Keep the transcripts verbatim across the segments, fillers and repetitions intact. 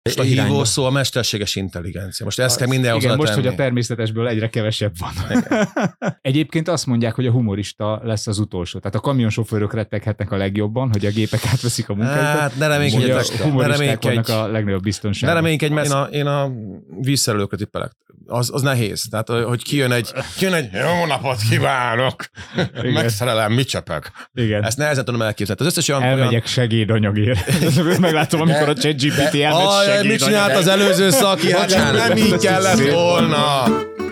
Most a hívó szó a mesterséges intelligencia. Most ezt kell mindenhoz igen, most, hogy a természetesből egyre kevesebb van. Egyébként azt mondják, hogy a humorista lesz az utolsó. Tehát a kamionsofőrök retteghetnek a legjobban, hogy a gépek átveszik a munkájukat. Hát ne reménykedj, a humoristák vannak a legnagyobb biztonságban. Ne reménykedj, mert én a, én a vízszerelőkre tippelek. Az, az nehéz. Tehát, hogy kijön egy, kijön egy jó napot kívánok, megszerelem, mit csepek. Igen. Ezt nehezen tudom elképzelni. Az összes olyan, elmegyek olyan... segédanyagért. Meglátom, amikor a ChatGPT elmegy segédanyagért. Mit csinált az előző szaki? Hát nem így kellett volna.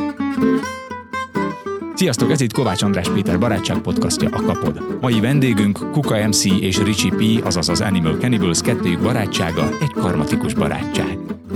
Sziasztok, ez itt Kovács András Péter barátság podcastja, a Kapod. Mai vendégünk Kuka em cé és Richie P, azaz az Animal Cannibals, kettőjük barátsága, egy karmatikus barátság.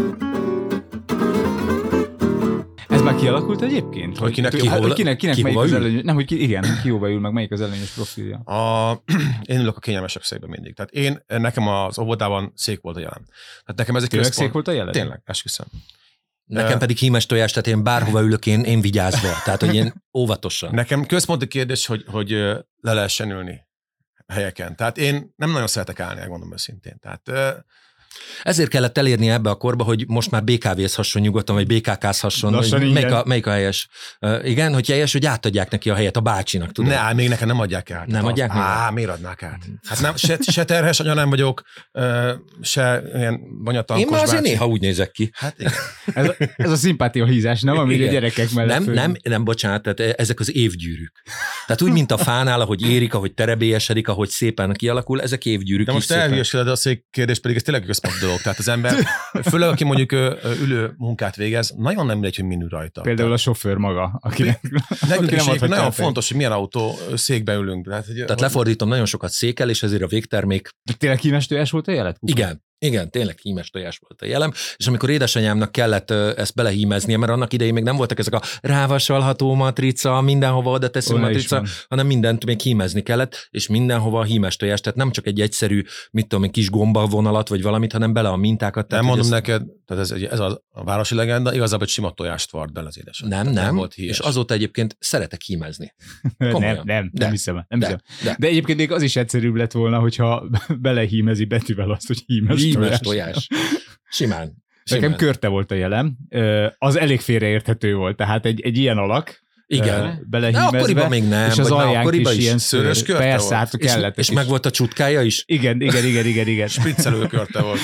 Ez már kialakult egyébként? Hogy kinek, ki, hol, kinek, kinek ki melyik az ül? előnyös? Nem, hogy ki, igen, ki hova ül, meg melyik az előnyös profilja? A, én ülök a kényelmesebb székben mindig. Tehát én, nekem az óvodában szék volt a jelen. Tehát nekem ez egy Tényleg központ. szék volt a jelen? Tényleg, esküszöm. Nekem pedig hímes tojás, tehát én bárhova ülök, én, én vigyázva. Tehát, hogy én óvatosan. Nekem központi kérdés, hogy, hogy le lehessen ülni helyeken. Tehát én nem nagyon szeretek állni, megmondom őszintén. Tehát... Ezért kellett elérni ebbe a korba, hogy most már bé ká vézhasson nyugodtan, vagy bé ká ká-zhasson. Melyik a, melyik a helyes? Uh, igen, hogy helyes, hogy átadják neki a helyet a bácsinak, tudod? Ne, még nekem nem adják át. Nem adják az, Á, miért adnák át? Hát nem, se, se terhes anya nem vagyok, se ilyen banyatankos Én már azért bácsi. néha úgy nézek ki. Hát igen. Ez, ez a szimpátia hízás, nem? Amíg a gyerekek mellett Nem, nem, nem, bocsánat, tehát ezek az évgyűrűk. Tehát úgy, mint a fánál, ahogy érik, ahogy terebélyesedik, ahogy szépen kialakul, ezek évgyűrűk. De most elhülyeseded a szék kérdés, pedig ez tényleg központi dolog. Tehát az ember, főleg aki mondjuk ülő munkát végez, nagyon nem mindegy, hogy min ül rajta. Például a sofőr maga, akinek, Nekünk aki is nem nagyon fontos, hogy milyen autó székbe ülünk. Tehát, hogy, Tehát lefordítom, nagyon sokat székel, és ezért a végtermék. Tényleg hímes tojás volt a jelet? Kuka? Igen. Igen, tényleg hímes tojás volt a jelem, és amikor édesanyámnak kellett ezt belehímeznie, mert annak idején még nem voltak ezek a rávasalható matrica, mindenhova oda teszünk matrica, hanem mindent még hímezni kellett, és mindenhova a hímes tojás, tehát nem csak egy egyszerű, mit tudom, egy kis gomba vonalat, vagy valamit, hanem bele a mintákat. Nem mondom ez... neked, tehát ez, ez a, a városi legenda, igazából egy sima tojást vart bele az édesanyja. Nem, nem, nem volt és azóta egyébként szeretek hímezni. nem, nem, nem, nem hiszem. Nem de, hiszem. De. de egyébként még az is egyszerűbb lett volna, hogyha belehímezi betűvel azt, hogy hímes, hímes tojás. Simán. Nekem Simán. körte volt a jelem, az elég félreérthető volt, tehát egy, egy ilyen alak, igen. belehímezve, akkoriban még nem, és az aljánk is, is ilyen szőrös körte persze, volt. Hát kellett. És, és meg volt a csutkája is? Igen, igen, igen, igen, igen. Spriccelő körte volt.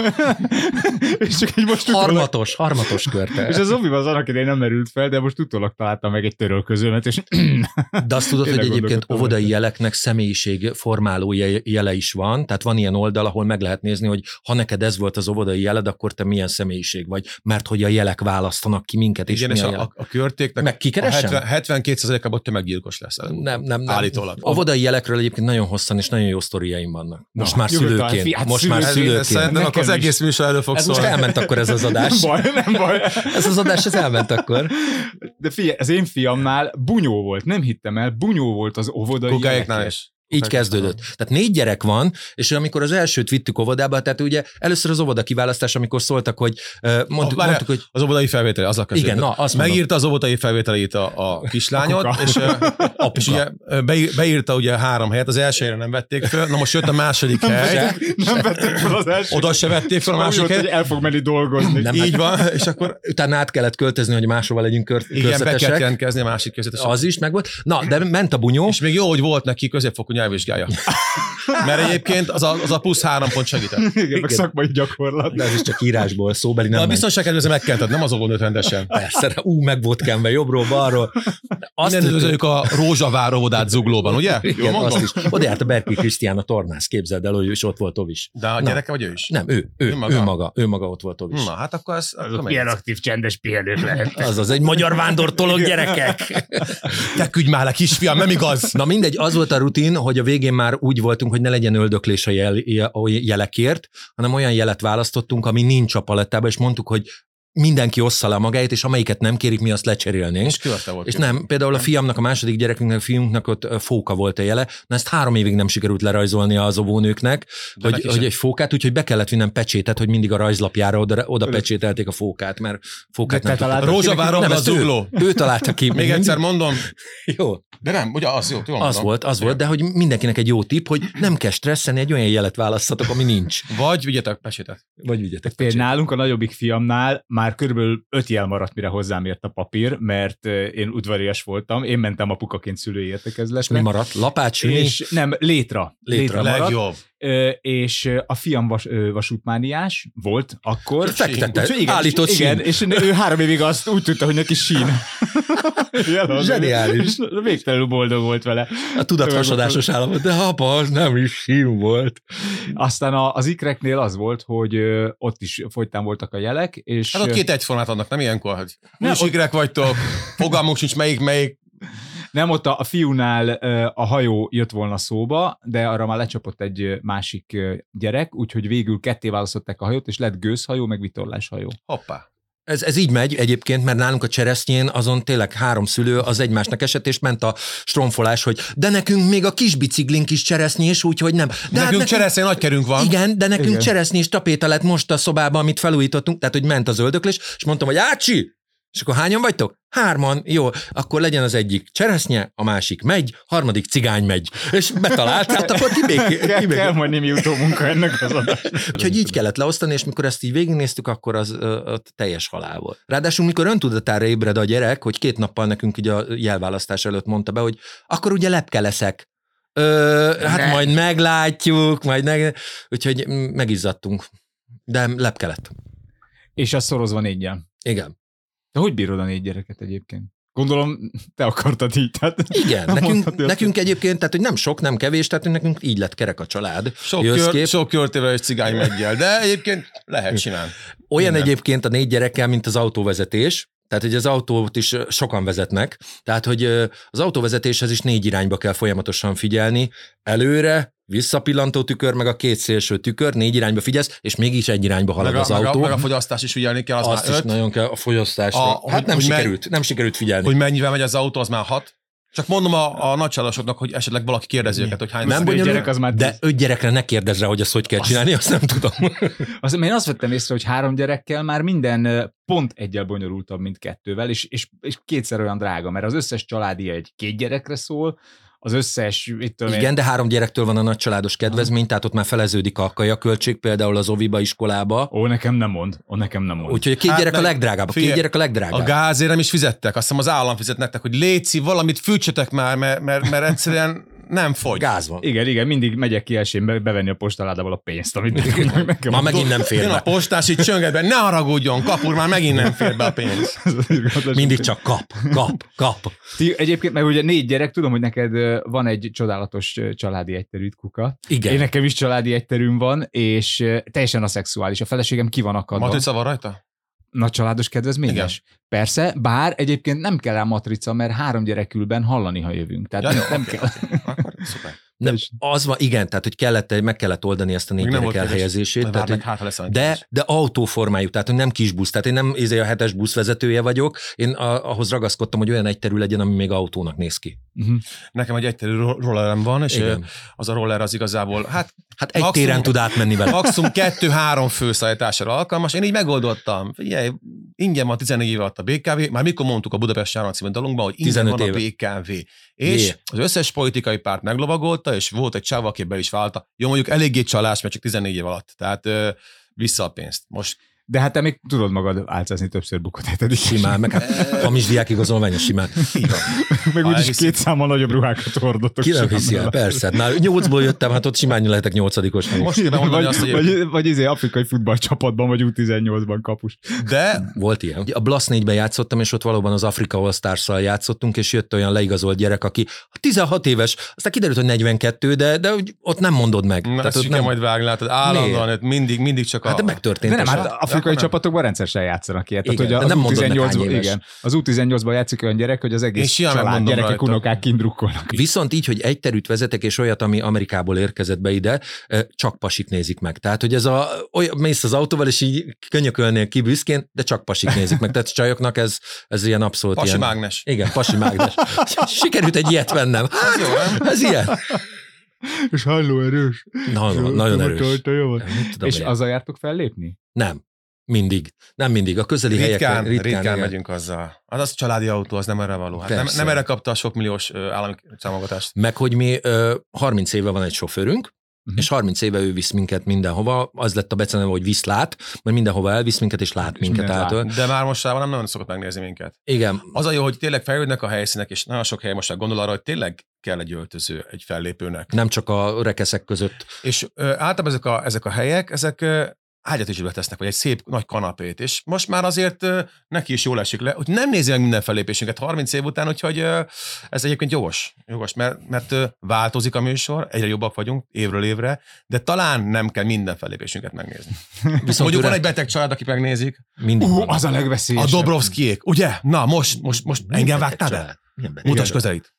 És csak egy most harmatos, harmatos körte. És az obiban az annak idején nem merült fel, de most utólag találtam meg egy törölközőmet, és... De azt tudod, hogy egyébként óvodai jeleknek személyiség formáló jele is van, tehát van ilyen oldal, ahol meg lehet nézni, hogy ha neked ez volt az óvodai jeled, akkor te milyen személyiség vagy, mert hogy a jelek választanak ki minket. Igen, és a, a, a körtéknek meg kikeresem? hetven-két százalékában tömeggyilkos lesz. Nem, nem, nem. Állítólag. Óvodai jelekről egyébként nagyon hosszan és nagyon jó sztoriaim vannak. Most Na, már szülőként. Fi, hát most szülő, már szülőként. Szerintem akkor az egész műsor elő fog ez szólni. most elment akkor ez az adás. Nem baj, nem baj. Ez az adás, ez elment akkor. De figyelj, az én fiamnál bunyó volt, nem hittem el, bunyó volt az óvodai Kukáéknál is. Így kezdődött. Tehát négy gyerek van, és amikor az elsőt vittük óvodába, tehát ugye először az óvoda kiválasztás, amikor szóltak, hogy uh, mondtuk, a, mondtuk, hogy az óvodai felvétel, az a között. Igen, na, azt megírta mondom. az óvodai felvételét a, a kislányod, a és, és ugye beírta ugye három helyet, az elsőre nem vették fel, na most jött a második hely. Nem, nem vették fel az első. Oda se vették fel a második helyet. El fog menni dolgozni. Nem, így van, és akkor utána át kellett költözni, hogy máshova legyünk kör, igen, be kellett jelentkezni a másik között. Az is megvolt. Na, de ment a bunyó. És még jó, hogy volt neki középfokú nyelvvizsgája. Mert egyébként az a, az a plusz három pont segített. Igen, igen, meg szakmai gyakorlat. De ez is csak írásból, szóbeli nem. De a biztonság kedvézve megkented, nem az óvónőt rendesen. Persze, ú, meg volt kenve, jobbról, balról. Azt üdvözöljük a Rózsavár óvodát Zuglóban, ugye? Igen, azt is. Oda járt a Berki Krisztián a tornász, képzeld el, hogy is ott volt Ovis. De a gyereke vagy ő is? Nem, ő, ő, ő, maga. ő maga, ő maga ott volt Ovis. Na, hát akkor ez... Ilyen aktív, csendes pihenők lehet. Azaz, egy magyar vándortolog gyerekek. Te küldj már le, kisfiam, nem igaz? Na mindegy, az volt a rutin, hogy a végén már úgy voltunk, hogy ne legyen öldöklés a, jel, a jelekért, hanem olyan jelet választottunk, ami nincs a palettában, és mondtuk, hogy mindenki ossza le magáét, és amelyiket nem kérik, mi azt lecserélnénk. És körte volt. És nem, például a fiamnak, a második gyerekünknek, a fiunknak ott fóka volt a jele, na ezt három évig nem sikerült lerajzolni az óvónőknek, hogy, hogy egy fókát, úgyhogy be kellett vinnem pecsétet, hogy mindig a rajzlapjára oda, oda pecsételték a fókát, mert fókát nem tudtak. Rózsaváron a zugló. Ő, ő találta ki. Még egyszer mondom. Jó. De nem, ugye az jó, jól mondom. Az volt, az volt, de hogy mindenkinek egy jó tipp, hogy nem kell stresszelni, egy olyan jelet választatok, ami nincs. Vagy vigyetek pecsétet. Vagy vigyetek pecsétet. Nálunk a nagyobbik fiamnál már körülbelül öt jel maradt, mire hozzám ért a papír, mert én udvarias voltam, én mentem apukaként szülői értekezletre. Mi maradt? Lapács, és nem, létra. Létra, létra legjobb. És a fiam vas, vasútmániás volt akkor. Fektette, állított sín. Igen, és ő három évig azt úgy tudta, hogy neki sín. Zseniális. Végtelenül boldog volt vele. A tudathasadásos állapot, de apa, az nem is sín volt. Aztán az ikreknél az volt, hogy ott is folytán voltak a jelek, és... Hát ott két egyformát adnak, nem ilyenkor, hogy nem, is ikrek vagytok, fogalmunk sincs melyik, melyik. Nem, ott a, a fiúnál a hajó jött volna szóba, de arra már lecsapott egy másik gyerek, úgyhogy végül ketté választották a hajót, és lett gőzhajó, meg vitorláshajó. Hoppá. Ez, ez így megy egyébként, mert nálunk a cseresznyén azon tényleg három szülő az egymásnak esett, és ment a stromfolás, hogy de nekünk még a kis biciklink is cseresznyés, úgyhogy nem. De nekünk, hát nekünk cseresznye nagykerünk van. Igen, de nekünk cseresznyés tapéta lett most a szobában, amit felújítottunk, tehát hogy ment az öldöklés, és mondtam, hogy ácsi! És akkor hányan vagytok? Hárman, jó, akkor legyen az egyik cseresznye, a másik megy, harmadik cigány megy. És betalált, hát akkor kibéké. Kell, kell majd némi utómunka ennek az adásnak. Úgyhogy így kellett leosztani, és mikor ezt így végignéztük, akkor az ö, teljes halál volt. Ráadásul mikor öntudatára ébred a gyerek, hogy két nappal nekünk így a jelválasztás előtt mondta be, hogy akkor ugye lepke leszek. Ö, hát ne. Majd meglátjuk, majd meg... Úgyhogy megizzadtunk. De lepke lett. És az szorozva néggyel. Igen. De hogy bírod a négy gyereket egyébként? Gondolom, te akartad így. Tehát igen, nekünk, nekünk egyébként, tehát hogy nem sok, nem kevés, tehát nekünk így lett kerek a család. Sok, kör, sok körtével és cigány meggyel, de egyébként lehet csinálni. Olyan minden. Egyébként a négy gyerekkel, mint az autóvezetés, tehát hogy az autót is sokan vezetnek, tehát hogy az autóvezetéshez is négy irányba kell folyamatosan figyelni, előre, visszapillantó tükör, meg a két szélső tükör, négy irányba figyelsz, és mégis egy irányba halad meg a, az meg autó. A, meg a fogyasztás is figyelni kell, az Azt már is öt. Nagyon kell a fogyasztásra. A, hát nem hogy sikerült, me- nem sikerült figyelni. Hogy mennyivel megy az autó, az már hat. Csak mondom a, a nagycsalásoknak, hogy esetleg valaki kérdezi őket, hogy hány nem gyerek, gyerek az már de öt gyerekre ne kérdezz rá, hogy azt hogy kell csinálni, azt nem tudom. Azt, én azt vettem észre, hogy három gyerekkel már minden pont egyel bonyolultabb, mint kettővel, és, és, és kétszer olyan drága, mert az összes családi egy két gyerekre szól, az összes... Itt igen, én... de három gyerektől van a nagycsaládos kedvezmény, tehát ott már feleződik a kajaköltség, például az oviba, iskolába. Ó, nekem nem mond. Ó, nekem nem mond. Úgyhogy a két hát gyerek a legdrágább. A két gyerek a legdrágább. A gázért nem is fizettek, azt hiszem az állam fizet nektek, hogy léci, valamit fűtsetek már, mert, mert, mert egyszerűen nem fogy. Gáz van. Igen, igen, mindig megyek ki elsőn bevenni a postaládából a pénzt, amit nekem, nekem már megint nem fér be. A postás így csönget be, ne haragudjon, kapur, már megint nem fér be a pénz. Mindig csak kap, kap, kap. Ti, egyébként meg ugye négy gyerek, tudom, hogy neked van egy csodálatos családi egyterűd, Kuka. Igen. Én nekem is családi egyterűm van, és teljesen aszexuális. A feleségem ki van akadva. Matrica van rajta? Nagy családos kedvezményes? Igen. Persze, bár egyébként nem kell rá matrica, mert három gyerekülben hallani, ha jövünk. Tehát ja, nem kell. Akkor szuper. Nem, az van, igen, tehát hogy kellett, meg kellett oldani ezt a négy gyerek elhelyezését. Tehát, hogy, hát, de, de autóformájú, tehát hogy nem kis busz, tehát én nem izé a hetes busz vezetője vagyok, én a, ahhoz ragaszkodtam, hogy olyan egyterű legyen, ami még autónak néz ki. Uh-huh. Nekem egy egyterű rollerem van, és igen. Az a roller az igazából, hát, hát egy maximum, téren tud átmenni vele. Maximum kettő-három főszállításra alkalmas, én így megoldottam. Figyelj, ingyen van tizennégy éve alatt a bé ká vé, már mikor mondtuk a Budapest Járon című dalunkban, hogy ingyen van éve. A bé ká vé. És Jé. az összes politikai párt meglovagolta, és volt egy csáv, aki be is válta. Jó, mondjuk eléggé csalás, mert csak tizennégy év alatt. Tehát ö, vissza a pénzt. Most de hát te még tudod magad álcázni többször bukott hetedik. Simán, meg hát hamis diákigazolvány simán. Meg úgyis két számmal nagyobb ruhákat hordottok. Ki nem hiszi el, persze. Már nyolcból jöttem, hát ott simán lehetek nyolcadikos. Most kell mondani azt, hogy... Vagy, vagy izé afrikai futballcsapatban, vagy U tizennyolcban kapus. De... Volt ilyen. A Blasz négyben játszottam, és ott valóban az Africa All Stars-szal játszottunk, és jött olyan leigazolt gyerek, aki tizenhat éves, aztán kiderült, hogy negyvenkettő, de, de ott nem mondod meg. Na, ezt nem... majd vágni, látod, állandóan, mindig, mindig csak a... Hát de megtörtént. De nem, hát afrikai csapatokban rendszeresen játszanak ilyet. Igen, tehát, hogy az U tizennyolcban, igen, az U tizennyolcban játszik olyan gyerek, hogy az egész család, gyerekek, rajta. Unokák kindrukkolnak. Viszont így, hogy egy terűt vezetek, és olyat, ami Amerikából érkezett be ide, csak pasik nézik meg. Tehát, hogy ez a, olyan, mész az autóval, és így könyökölnél ki büszkén, de csak pasik nézik meg. Tehát csajoknak ez, ez ilyen abszolút pasi ilyen... mágnes. Igen, pasi mágnes. Sikerült egy ilyet vennem. Hát, jó, ez ilyen. És halló erős. Na, na, nagyon erős. Tudom, és azzal jártok fellépni? Nem. Mindig. Nem mindig. A közeli ritkán, helyeken. Ritkán, ritkán megyünk azzal. Az az családi autó, az nem erre való. Hát nem, nem erre kapta a sok milliós állami támogatást. Meg, hogy mi harminc éve van egy sofőrünk, uh-huh. és harminc éve ő visz minket mindenhova. Az lett a beceneve, hogy visz-lát, mert mindenhova elvisz minket, és lát és minket. Lát. De már mostában nem nagyon szokott megnézni minket. Igen. Az a jó, hogy tényleg fejlődnek a helyszínek, és nagyon sok hely most gondol arra, hogy tényleg kell egy öltöző egy fellépőnek. Nem csak a rekeszek között. És ö, általában ezek a, ezek a helyek, ezek ö, ágyat is betesznek, vagy egy szép nagy kanapét, és most már azért ö, neki is jól esik le, hogy nem nézi meg minden fellépésünket harminc év után, úgyhogy ö, ez egyébként jogos, jogos mert, mert ö, változik a műsor, egyre jobbak vagyunk évről évre, de talán nem kell minden fellépésünket megnézni. Viszont mondjuk van egy beteg család, aki megnézik. Mindig uh, az a legveszélyesebb. A Dobrovszkijék, ugye? Na most, most, most engem vágtál el? Mutasd közelít.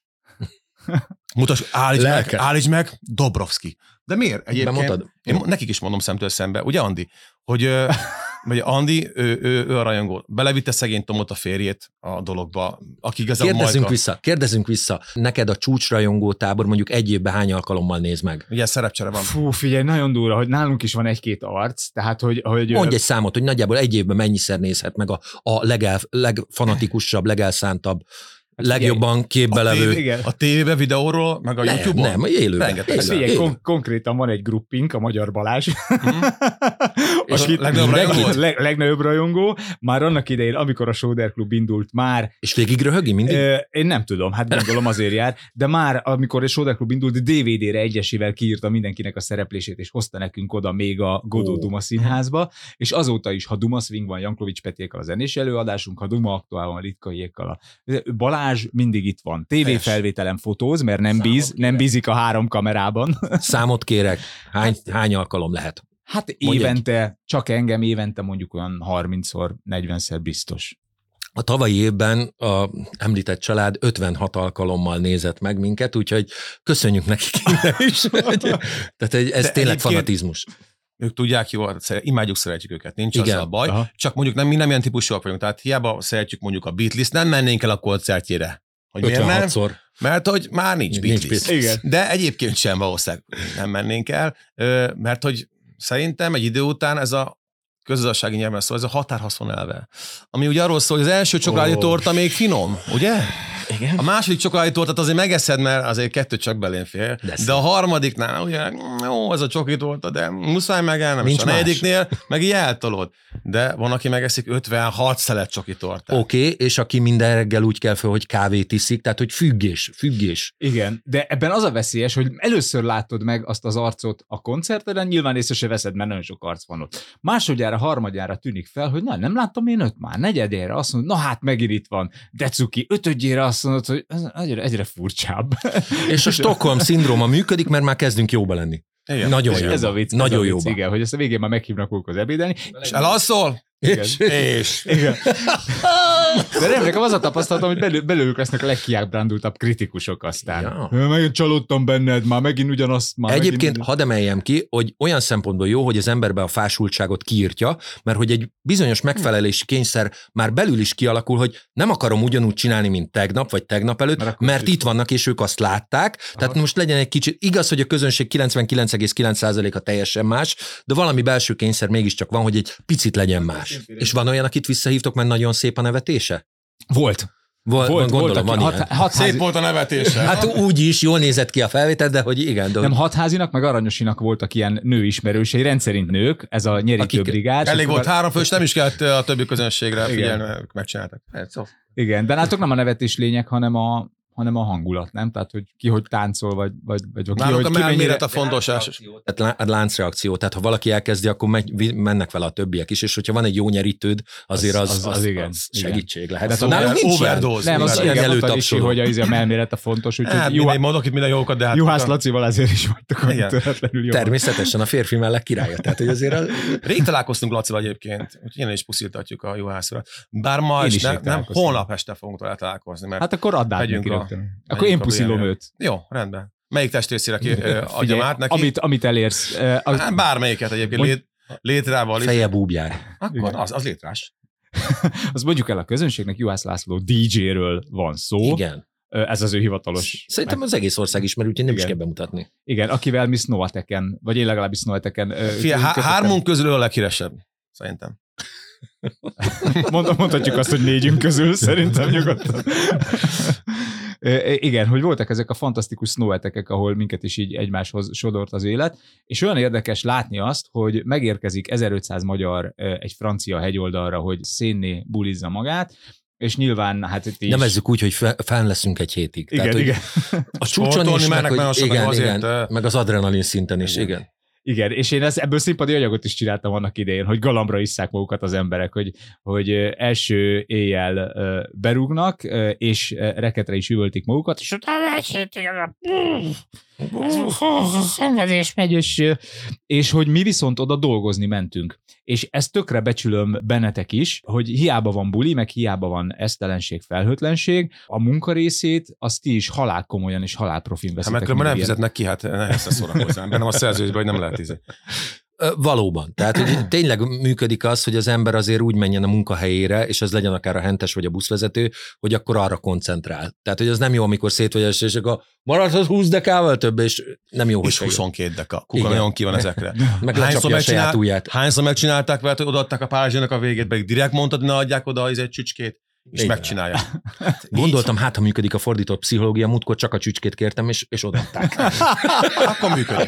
Mutasd, állíts meg, állíts meg, Dobrovszki. De miért? Egyébként, én nekik is mondom szemtől szembe, ugye Andi? Hogy vagy Andi, ő, ő, ő a rajongó. Belevitte szegény Tomot a férjét a dologba, aki igazából Kérdezzünk Majka. vissza, kérdezzünk vissza. Neked a csúcsrajongó tábor mondjuk egy évben hány alkalommal néz meg? Ugye szerepcsere van. Fú, figyelj, nagyon durva, hogy nálunk is van egy-két arc, tehát hogy... hogy mondj egy számot, hogy nagyjából egy évben mennyiszer nézhet meg a, a legel, legfanatikusabb, legelszántabb, hát legjobban képbe levő. A tévében, videóról, meg a YouTube-on? Nem, élőben. Rengeteg. Figyelj, kon- konkrétan van egy gruppink, a Magyar Balázs. Mm. És a legnagyobb rajongó? Leg, legnagyobb rajongó. Már annak idején, amikor a Soder Klub indult már... És végig röhögi mindig? Euh, én nem tudom, hát gondolom azért jár, de már amikor a Soder Klub indult, dé vé dére egyesével kiírta mindenkinek a szereplését, és hozta nekünk oda még a Godó oh. Duma Színházba, és azóta is, ha Duma Swing van, Jankovics Petékkal a zenés előadásunk, ha Duma Aktuál van, Ritkaiékkal a Balázs mindig itt van. té vé felvételen fotóz, mert nem, bíz, nem bízik a három kamerában. Számot kérek. Hány, hány alkalom lehet? Hát évente, egy... csak engem évente mondjuk olyan harmincszor, negyvenszer biztos. A tavalyi évben a említett család ötvenhat alkalommal nézett meg minket, úgyhogy köszönjük nekik is. Tehát ez De tényleg fanatizmus. Ők tudják jól, imádjuk, szeretjük őket, nincs igen, azzal baj. Aha. Csak mondjuk nem, mi nem ilyen típusúak vagyunk, tehát hiába szeretjük mondjuk a Beatles, nem mennénk el a koncertjére. Hogy ötvenhatszor. Mert hogy már nincs, nincs Beatles. Igen. De egyébként sem valószínűleg nem mennénk el, mert hogy szerintem egy idő után ez a közgazdasági nyelven szól, ez a határhaszon elve. Ami ugye arról szól, hogy az első csokoládé torta még finom, ugye? Igen. A második csokoládé tortát azért megeszed, mert azért kettő csak belén fér. De, de a harmadiknál ugye, jó, ez a csoki torta, de muszáj megennem, és a negyediknél meg így eltolod. De van, aki megeszik ötvenhat szelet csoki tortát. Oké, okay, és aki minden reggel úgy kell fel, hogy kávét iszik, tehát hogy függés, függés. Igen, de ebben az a veszélyes, hogy először látod meg azt az arcot a koncerten, nyilván észre se veszed, mert nagyon sok arc van ott. Másodjára, harmadjára tűnik fel, hogy na, nem láttam én öt már, negyedére azt mondod, na hát megint itt van, de cuki, ötödjére azt mondod, hogy ez egyre, egyre furcsább. És a Stockholm-szindróma működik, mert már kezdünk jóba lenni. Igen. Nagyon jó. Ez a vicc. Nagyon jó. Igen, hogy ezt a végén már meghívnak ők az ebédelni. És elalszol? Igen. És, és. Igen. De nem, nekem az a tapasztalatom, hogy belül, belőlük lesznek a legkiábrándultabb kritikusok aztán. Ja. Megint csalódtam benned, már megint ugyanazt. Már Egyébként megint... hadd emeljem ki, hogy olyan szempontból jó, hogy az emberbe a fásultságot kiírtja, mert hogy egy bizonyos megfelelési kényszer már belül is kialakul, hogy nem akarom ugyanúgy csinálni, mint tegnap, vagy tegnap előtt, mert, mert itt vannak, és ők azt látták. Aha. Tehát most legyen egy kicsit, igaz, hogy a közönség kilencvenkilenc egész kilenc százaléka teljesen más, de valami belső kényszer mégiscsak van, hogy egy picit legyen más. És van olyan, akit visszahívtok, mert nagyon szép a nevetése? Volt. Volt, volt gondolom, van hat, hat, Szép volt a nevetése. Hát úgy is, jól nézett ki a felvétel, de hogy igen. De nem, Hatházinak, meg Aranyosinak voltak ilyen nőismerősei, rendszerint nők, ez a nyerítő brigád. Elég volt három fő, és nem is kellett a többi közönségre figyelni, megcsináltak. Igen, de látok nem a nevetés lényeg, hanem a hanem a hangulat, nem? Tehát, hogy ki hogy táncol, vagy, vagy, vagy ki, Nálunk hogy a ki méret a fontos. Tehát láncreakció, tehát ha valaki elkezdi, akkor megy, mennek vele a többiek is, és hogyha van egy jó nyerítőd, azért az, az, az, az, az, igen, az segítség igen. lehet. Tehát nálunk nincs overdose. Nem, az előtapsoló, hogy az a melméret a fontos. Hát, mindegy, mondok itt minden jókat, de hát... Juhász Lacival azért is vagytok töretlenül jó. Természetesen a férfi mellett királya. Tehát, hogy azért az... Rég találkoztunk Lacival egyébként, úgyhogy innen is pusziltatjuk a Juhászra. Bár ma is ne, nem, holnap este fogunk vele találkozni. Mert hát akkor add át neki rögtön. Akkor én puszilom őt. Jó, rendben. Melyik testrészére adjam át neki? Amit, amit elérsz. Uh, az... hát bármelyiket egyébként lét, létrával. Feje búbjár. Akkor az, az létrás. Azt mondjuk el a közönségnek, Juhász László dé dzséről van szó. Igen. Ez az ő hivatalos. Szerintem meg... az egész ország ismer, úgyhogy nem Igen. is kell bemutatni. Igen, akivel mi Snowateken, vagy én legalábbis Snowateken. Fia, há- hármunk közül a leghíresebb, szerintem. Mond, mondhatjuk azt, hogy négyünk közül, szerintem nyugodtan. Igen, hogy voltak ezek a fantasztikus snowhetekek, ahol minket is így egymáshoz sodort az élet, és olyan érdekes látni azt, hogy megérkezik ezerötszáz magyar egy francia hegyoldalra, hogy szénné bulizza magát, és nyilván, hát itt is... Nevezzük úgy, hogy fenn leszünk egy hétig. Igen, Tehát, igen. A csúcson is, meg, hogy igen, azért, igen, meg az adrenalin szinten is, igen. igen. Igen, és én ebből színpadi anyagot is csináltam annak idején, hogy galambra isszák magukat az emberek, hogy, hogy első éjjel berúgnak, és reketre is üvöltik magukat, és utána szenvedés megy, és, és hogy mi viszont oda dolgozni mentünk. És ezt tökre becsülöm bennetek is, hogy hiába van buli, meg hiába van esztelenség, felhőtlenség, a munkarészét azt ti is halálkomolyan és halálprofin veszitek. Hát mert nem fizetnek ki, hát nehéz szórakozni. Bennem a szerződésben, hogy nem lehet ízni. Valóban. Tehát hogy tényleg működik az, hogy az ember azért úgy menjen a munkahelyére, és ez legyen akár a hentes vagy a buszvezető, hogy akkor arra koncentrál. Tehát, hogy az nem jó, amikor szétvagyas, és akkor maradsz az húsz dekával több, és nem jó, hogy és huszonkét deka. Kuka igen. nagyon ki van ezekre. Meg lecsapja a saját ujját. Hányszor megcsinálták vele, hogy odaadták a pázsinak a végét, pedig direkt mondtad, ne adják oda az egy csücskét, és igen. megcsinálja. Gondoltam, hát ha működik a fordított pszichológia, múltkor csak a csücskét kértem, és, és odaadták. Akkor működik.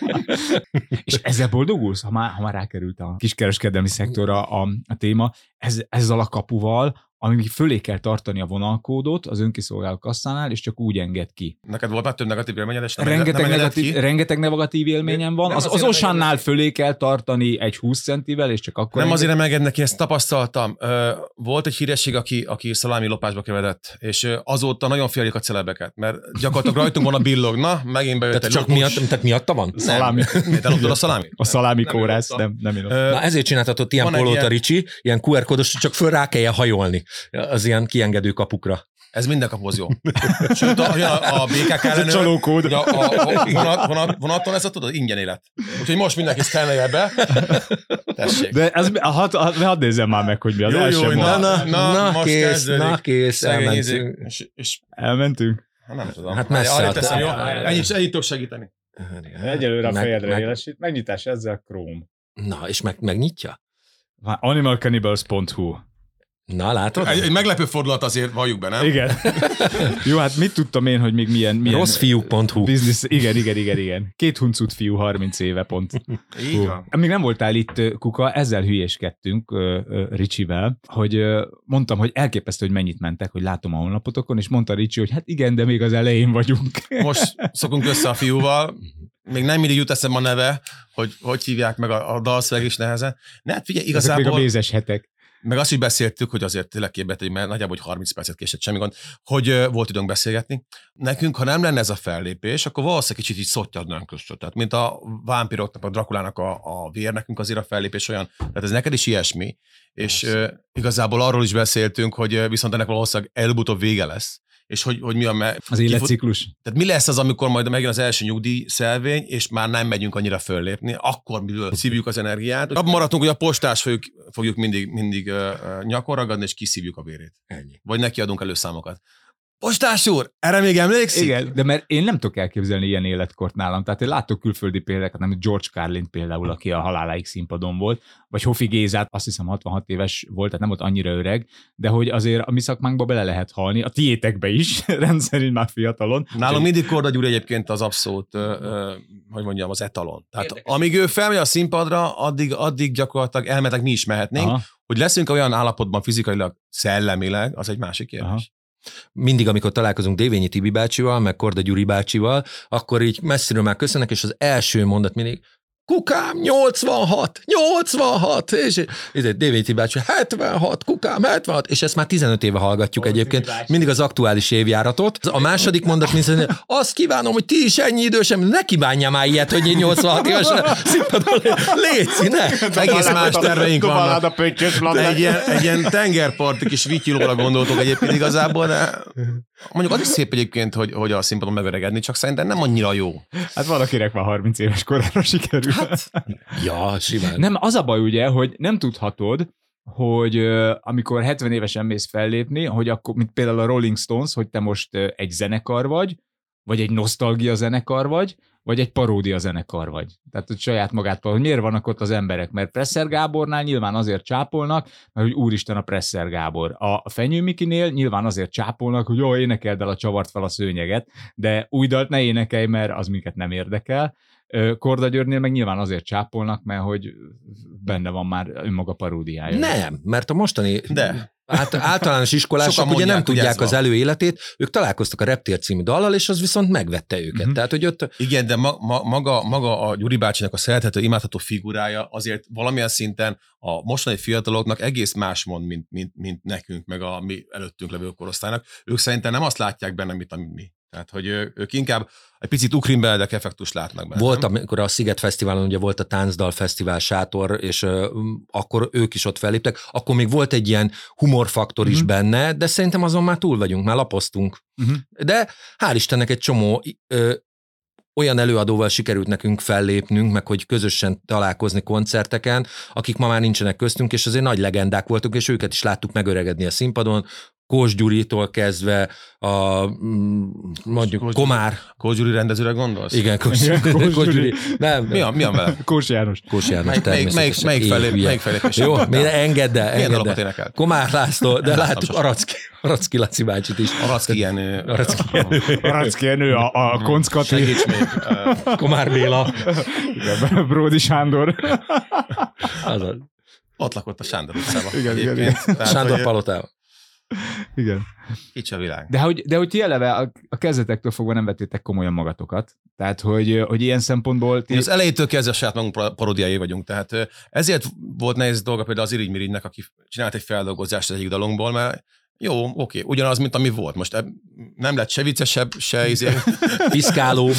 És ezzel boldogulsz, ha már, ha már rákerült a kiskereskedelmi szektorra a, a téma, ez, ezzel a kapuval, ami fölé kell tartani a vonalkódot az önkiszolgáló kasszánál, és csak úgy enged ki. Neked volt már több negatív élményed, és nem rengeteg, nem negatív, rengeteg negatív élményem van. Az, az Oceannál fölé kell tartani egy húsz centivel, és csak akkor... Nem azért nem enged neki, ezt tapasztaltam. Volt egy híresség, aki, aki szalámi lopásba kevedett, és azóta nagyon félik a celebeket, mert gyakorlatilag rajtunk van a billog. Na, megint bejött tehát egy csak miatt, tehát miatta van? Szalámi. Te loptad a szalámi? A szalámi kórász, nem, nem én. Na ezért csináltatott ilyen polót a Ricsi, ilyen kú er kódos, csak föl rá kelljen hajolni az ilyen kiengedő kapukra. Ez minden kapuhoz jó. Sőt, a, a, a bé ká ká ellenőr, csalókód. A, a, a vonat, vonat, vonaton ez a tudod, ingyen élet. Úgyhogy most mindenki szkennelje be. Tessék. De ez, hadd had nézzem már meg, hogy mi az jó, első jó, na, na, na, na, most kész, kezdődik. na kész, elmentünk. És, és, elmentünk? Hát nem tudom. Hát messze. Hát teszem, jó? Ennyit, ennyit tudok segíteni. Egyelőre a fejedre élesít. Megnyitás ezzel Chrome. Na, és meg, megnyitja? animal cannibals pont hu. Na, látod? Egy, egy meglepő fordulat azért valljuk be, nem? Igen. Jó, hát mit tudtam én, hogy még milyen... milyen rosszfiúk pont hu. Business, igen, igen, igen, igen. Két huncut fiú, harminc éve pont. Így van. Még nem voltál itt, Kuka, ezzel hülyéskedtünk Ricsivel, hogy mondtam, hogy elképesztő, hogy mennyit mentek, hogy látom a honlapotokon, és mondta Ricsi, hogy hát igen, de még az elején vagyunk. Most szokunk össze a fiúval, még nem mindig jut eszem a neve, hogy hogy hívják meg a, a dalszöveg is nehezen. Ne, hát figyelj, igazából... Ezek még a mézes hetek. Meg azt is beszéltük, hogy azért tényleg képbeteg, mert nagyjából hogy harminc percet késett, semmi gond, hogy uh, volt időnk beszélgetni. Nekünk, ha nem lenne ez a fellépés, akkor valószínűleg kicsit így szottyadnánk köztött. Tehát, mint a vámpiroknak, a Drakulának a, a vér, nekünk azért a fellépés olyan, tehát ez neked is ilyesmi. És uh, igazából arról is beszéltünk, hogy uh, viszont ennek valószínűleg előbb-utóbb vége lesz. És hogy, hogy mi a... Me- az életciklus. Tehát mi lesz az, amikor majd megjön az első nyugdíjszelvény, és már nem megyünk annyira föllépni, akkor miből szívjuk az energiát. Abban maradtunk, hogy a postás fogjuk, fogjuk mindig, mindig uh, uh, nyakon ragadni, és kiszívjuk a vérét. Ennyi. Vagy neki adunk előszámokat. Postás úr, erre még emlékszik? Igen, de mert én nem tudok elképzelni ilyen életkort nálam. Tehát én látok külföldi példákat, nem George Carlin például, aki a haláláig színpadon volt, vagy Hofi Gézát, azt hiszem hatvanhat éves volt, tehát nem volt annyira öreg, de hogy azért a mi szakmánkba bele lehet halni, a tiétekbe is, rendszerint már fiatalon. Nálunk mindig Korda Gyuri egyébként az abszolút, uh, uh, hogy mondjam, az etalon. Tehát érdekes. Amíg ő felmegy a színpadra, addig, addig gyakorlatilag elmetek mi is mehetnénk, aha. Hogy leszünk olyan állapotban fizikailag, szellemileg, az egy másik kérdés. Aha. mindig, amikor találkozunk Dévényi Tibi bácsival, meg Korda Gyuri bácsival, akkor így messziről már köszönnek, és az első mondat mindig, kukám, nyolcvanhat, nyolcvanhat, és, és Dévényi Tibi bácsi, hetvenhat, kukám, hetvenhat, és ezt már tizenöt éve hallgatjuk oh, egyébként, mindig az aktuális évjáratot. A második mondat mindszerűen, azt kívánom, hogy ti is ennyi idősem, ne kívánja már ilyet, hogy én nyolcvanhat évesen színpadon léci, ne. Egész más terveink vannak. Egy ilyen, egy ilyen tengerparti kis vityilóra gondoltok egyébként igazából, de mondjuk az is szép egyébként, hogy, hogy a színpadon megöregedni, csak szerintem nem annyira jó. Hát valakinek már harminc éves korára sikerül. Hát, ja, simán. Nem, az a baj ugye, hogy nem tudhatod, hogy uh, amikor hetven évesen mész fellépni, hogy akkor, mint például a Rolling Stones, hogy te most uh, egy zenekar vagy, vagy egy nosztalgia zenekar vagy, vagy egy paródia zenekar vagy. Tehát, hogy saját magát, hogy miért vannak ott az emberek? Mert Presser Gábornál nyilván azért csápolnak, mert hogy úristen a Presser Gábor. A Fenyő Mikinél nyilván azért csápolnak, hogy jó, énekeld el a Csavart fel a szőnyeget, de új dalt ne énekelj, mert az minket nem érdekel. Korda Györgynél meg nyilván azért csápolnak, mert hogy benne van már önmaga paródiája. Nem, mert a mostani de. át, általános iskolások ugye nem tudják az előéletét, ők találkoztak a Reptér című dallal, és az viszont megvette őket. Uh-huh. Tehát, hogy ott... Igen, de ma, ma, maga, maga a Gyuri bácsinak a szerethető, imádható figurája azért valamilyen szinten a mostani fiataloknak egész más mond, mint, mint, mint nekünk, meg a mi előttünk levő korosztálynak. Ők szerintem nem azt látják benne, mint amit mi. Tehát, hogy ők inkább egy picit Ukrinbeldek effektust látnak benne. Volt, amikor a Sziget Fesztiválon ugye volt a Táncdal Fesztivál sátor, és uh, akkor ők is ott felléptek, akkor még volt egy ilyen humorfaktor uh-huh. is benne, de szerintem azon már túl vagyunk, már lapoztunk. Uh-huh. De hál' Istennek egy csomó uh, olyan előadóval sikerült nekünk fellépnünk, meg hogy közösen találkozni koncerteken, akik ma már nincsenek köztünk, és azért nagy legendák voltunk, és őket is láttuk megöregedni a színpadon, Kós Gyuritól kezdve a mondjuk Kós, Komár. Kós Gyuri rendezőre gondolsz? Igen, Kós, Kós, Kós Gyuri. Nem, mi a, mi a vele? Kós János. Kós János, melyik, melyik, melyik, fellép, melyik fellépés? Jó, engedd el, engedd el. Komár László, de láttuk Aracki, Aracki Laci bácsit is. Aracki Jenő. Aracki Jenő, a, a Konckati. Segíts még. Komár Béla. Bródi Sándor. Azaz. Ott lakott a Sándor utcában. Igen, igen. Sándor palotában. Igen. Kicsi a világ. De hogy, de hogy ti eleve a, a kezdetektől fogva nem vettétek komolyan magatokat. Tehát, hogy, hogy ilyen szempontból... Ti... Az elejétől kezdve saját magunk paródiái vagyunk. Tehát ezért volt nehéz dolga például az Irigy Mirigynek, aki csinált egy feldolgozást az egyik dalunkból, mert jó, oké, ugyanaz, mint ami volt. Most nem lett se viccesebb, se izé... piszkálóbb.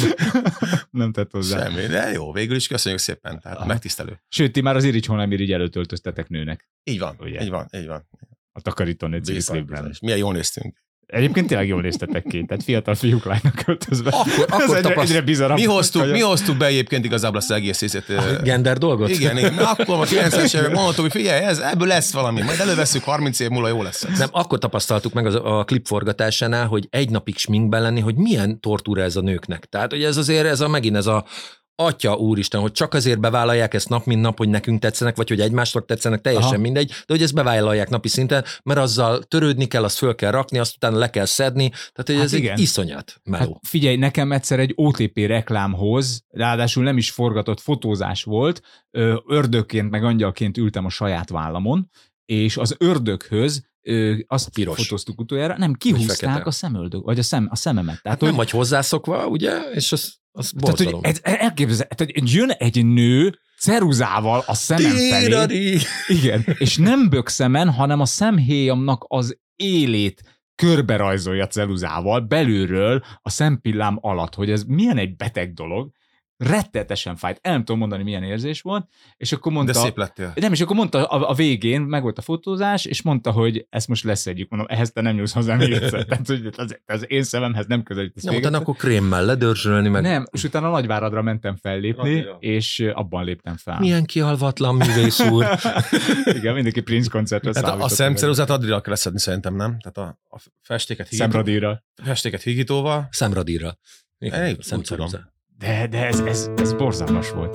Nem tett hozzá. Semmi, de jó, végül is köszönjük szépen. Tehát aha. Megtisztelő. Sőt, ti már az Irigy Holnám Irigy előtt öltöztetek nőnek. Így van, ugye? így van, így van. A Takarítón egy címszlipben. Milyen jól néztünk. Egyébként tényleg jól néztetek ki, tehát fiatal fiúk lánynak költözve. Akkor, akkor egyre, tapaszt... egyre bizarabb. Mi hoztuk, mi hoztuk be egyébként igazából azt az egész részét. A gender dolgot? Igen, igen. Na, akkor a kilencvenes évek mondtuk, hogy figyelj, ez, ebből lesz valami, majd elővesszük harminc év múlva, jó lesz ez. Nem, akkor tapasztaltuk meg az, a klip forgatásánál, hogy egy napig sminkben lenni, hogy milyen tortúra ez a nőknek. Tehát, hogy ez azért, ez a, megint ez a Atya úristen, hogy csak azért bevállalják ezt nap, mint nap, hogy nekünk tetszenek, vagy hogy egymásnak tetszenek, teljesen aha. mindegy, de hogy ezt bevállalják napi szinten, mert azzal törődni kell, azt föl kell rakni, azt utána le kell szedni, tehát hogy hát ez igen. egy iszonyat meló. Hát figyelj, nekem egyszer egy o té pé reklámhoz, ráadásul nem is forgatott fotózás volt, ördögként meg angyalként ültem a saját vállamon, és az ördöghöz Ö, azt piros. Fotóztuk utoljára, nem, kihúzták a szemöldök, vagy a, szem, a szememet. Tehát, hát nem vagy hozzászokva, ugye, és az, az borzalom. Tehát, hogy elképzel, tehát jön egy nő ceruzával a szemem felé, igen, és nem bökszemen, hanem a szemhéjamnak az élét körbe rajzolja ceruzával belülről a szempillám alatt, hogy ez milyen egy beteg dolog, rettetesen fájt, el nem tudom mondani, milyen érzés volt, és akkor mondta... De szép lettél. Nem, és akkor mondta a, a végén, meg volt a fotózás, és mondta, hogy ezt most leszedjük. Mondom, ehhez te nem nyúlsz hozzá még egyszer. Tehát, hogy az, az én szememhez nem közelítesz. Nem, utána akkor krémmel ledörzsölni, meg... Nem, és utána Nagyváradra mentem fellépni, Radira. És abban léptem fel. Milyen kialvatlan művész úr. Igen, mindenki Prince koncertre hát számított. A szemceruzát addigra kell leszedni szerintem, nem? Tehát a, a festéket higítóval. Szemradíra. Festéket higítóval. Szemradíra. Igen, szemceruzát. De, de ez, ez, ez borzalmas volt.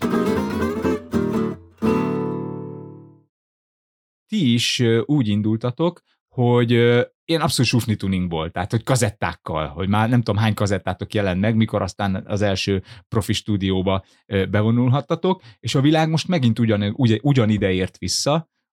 Ti is úgy indultatok, hogy ilyen abszolút sufni tuningból, tehát hogy kazettákkal, hogy már nem tudom hány kazettátok jelent meg, mikor aztán az első profi stúdióba bevonulhattatok, és a világ most megint ugyan, ugyan, ugyanide ért vissza,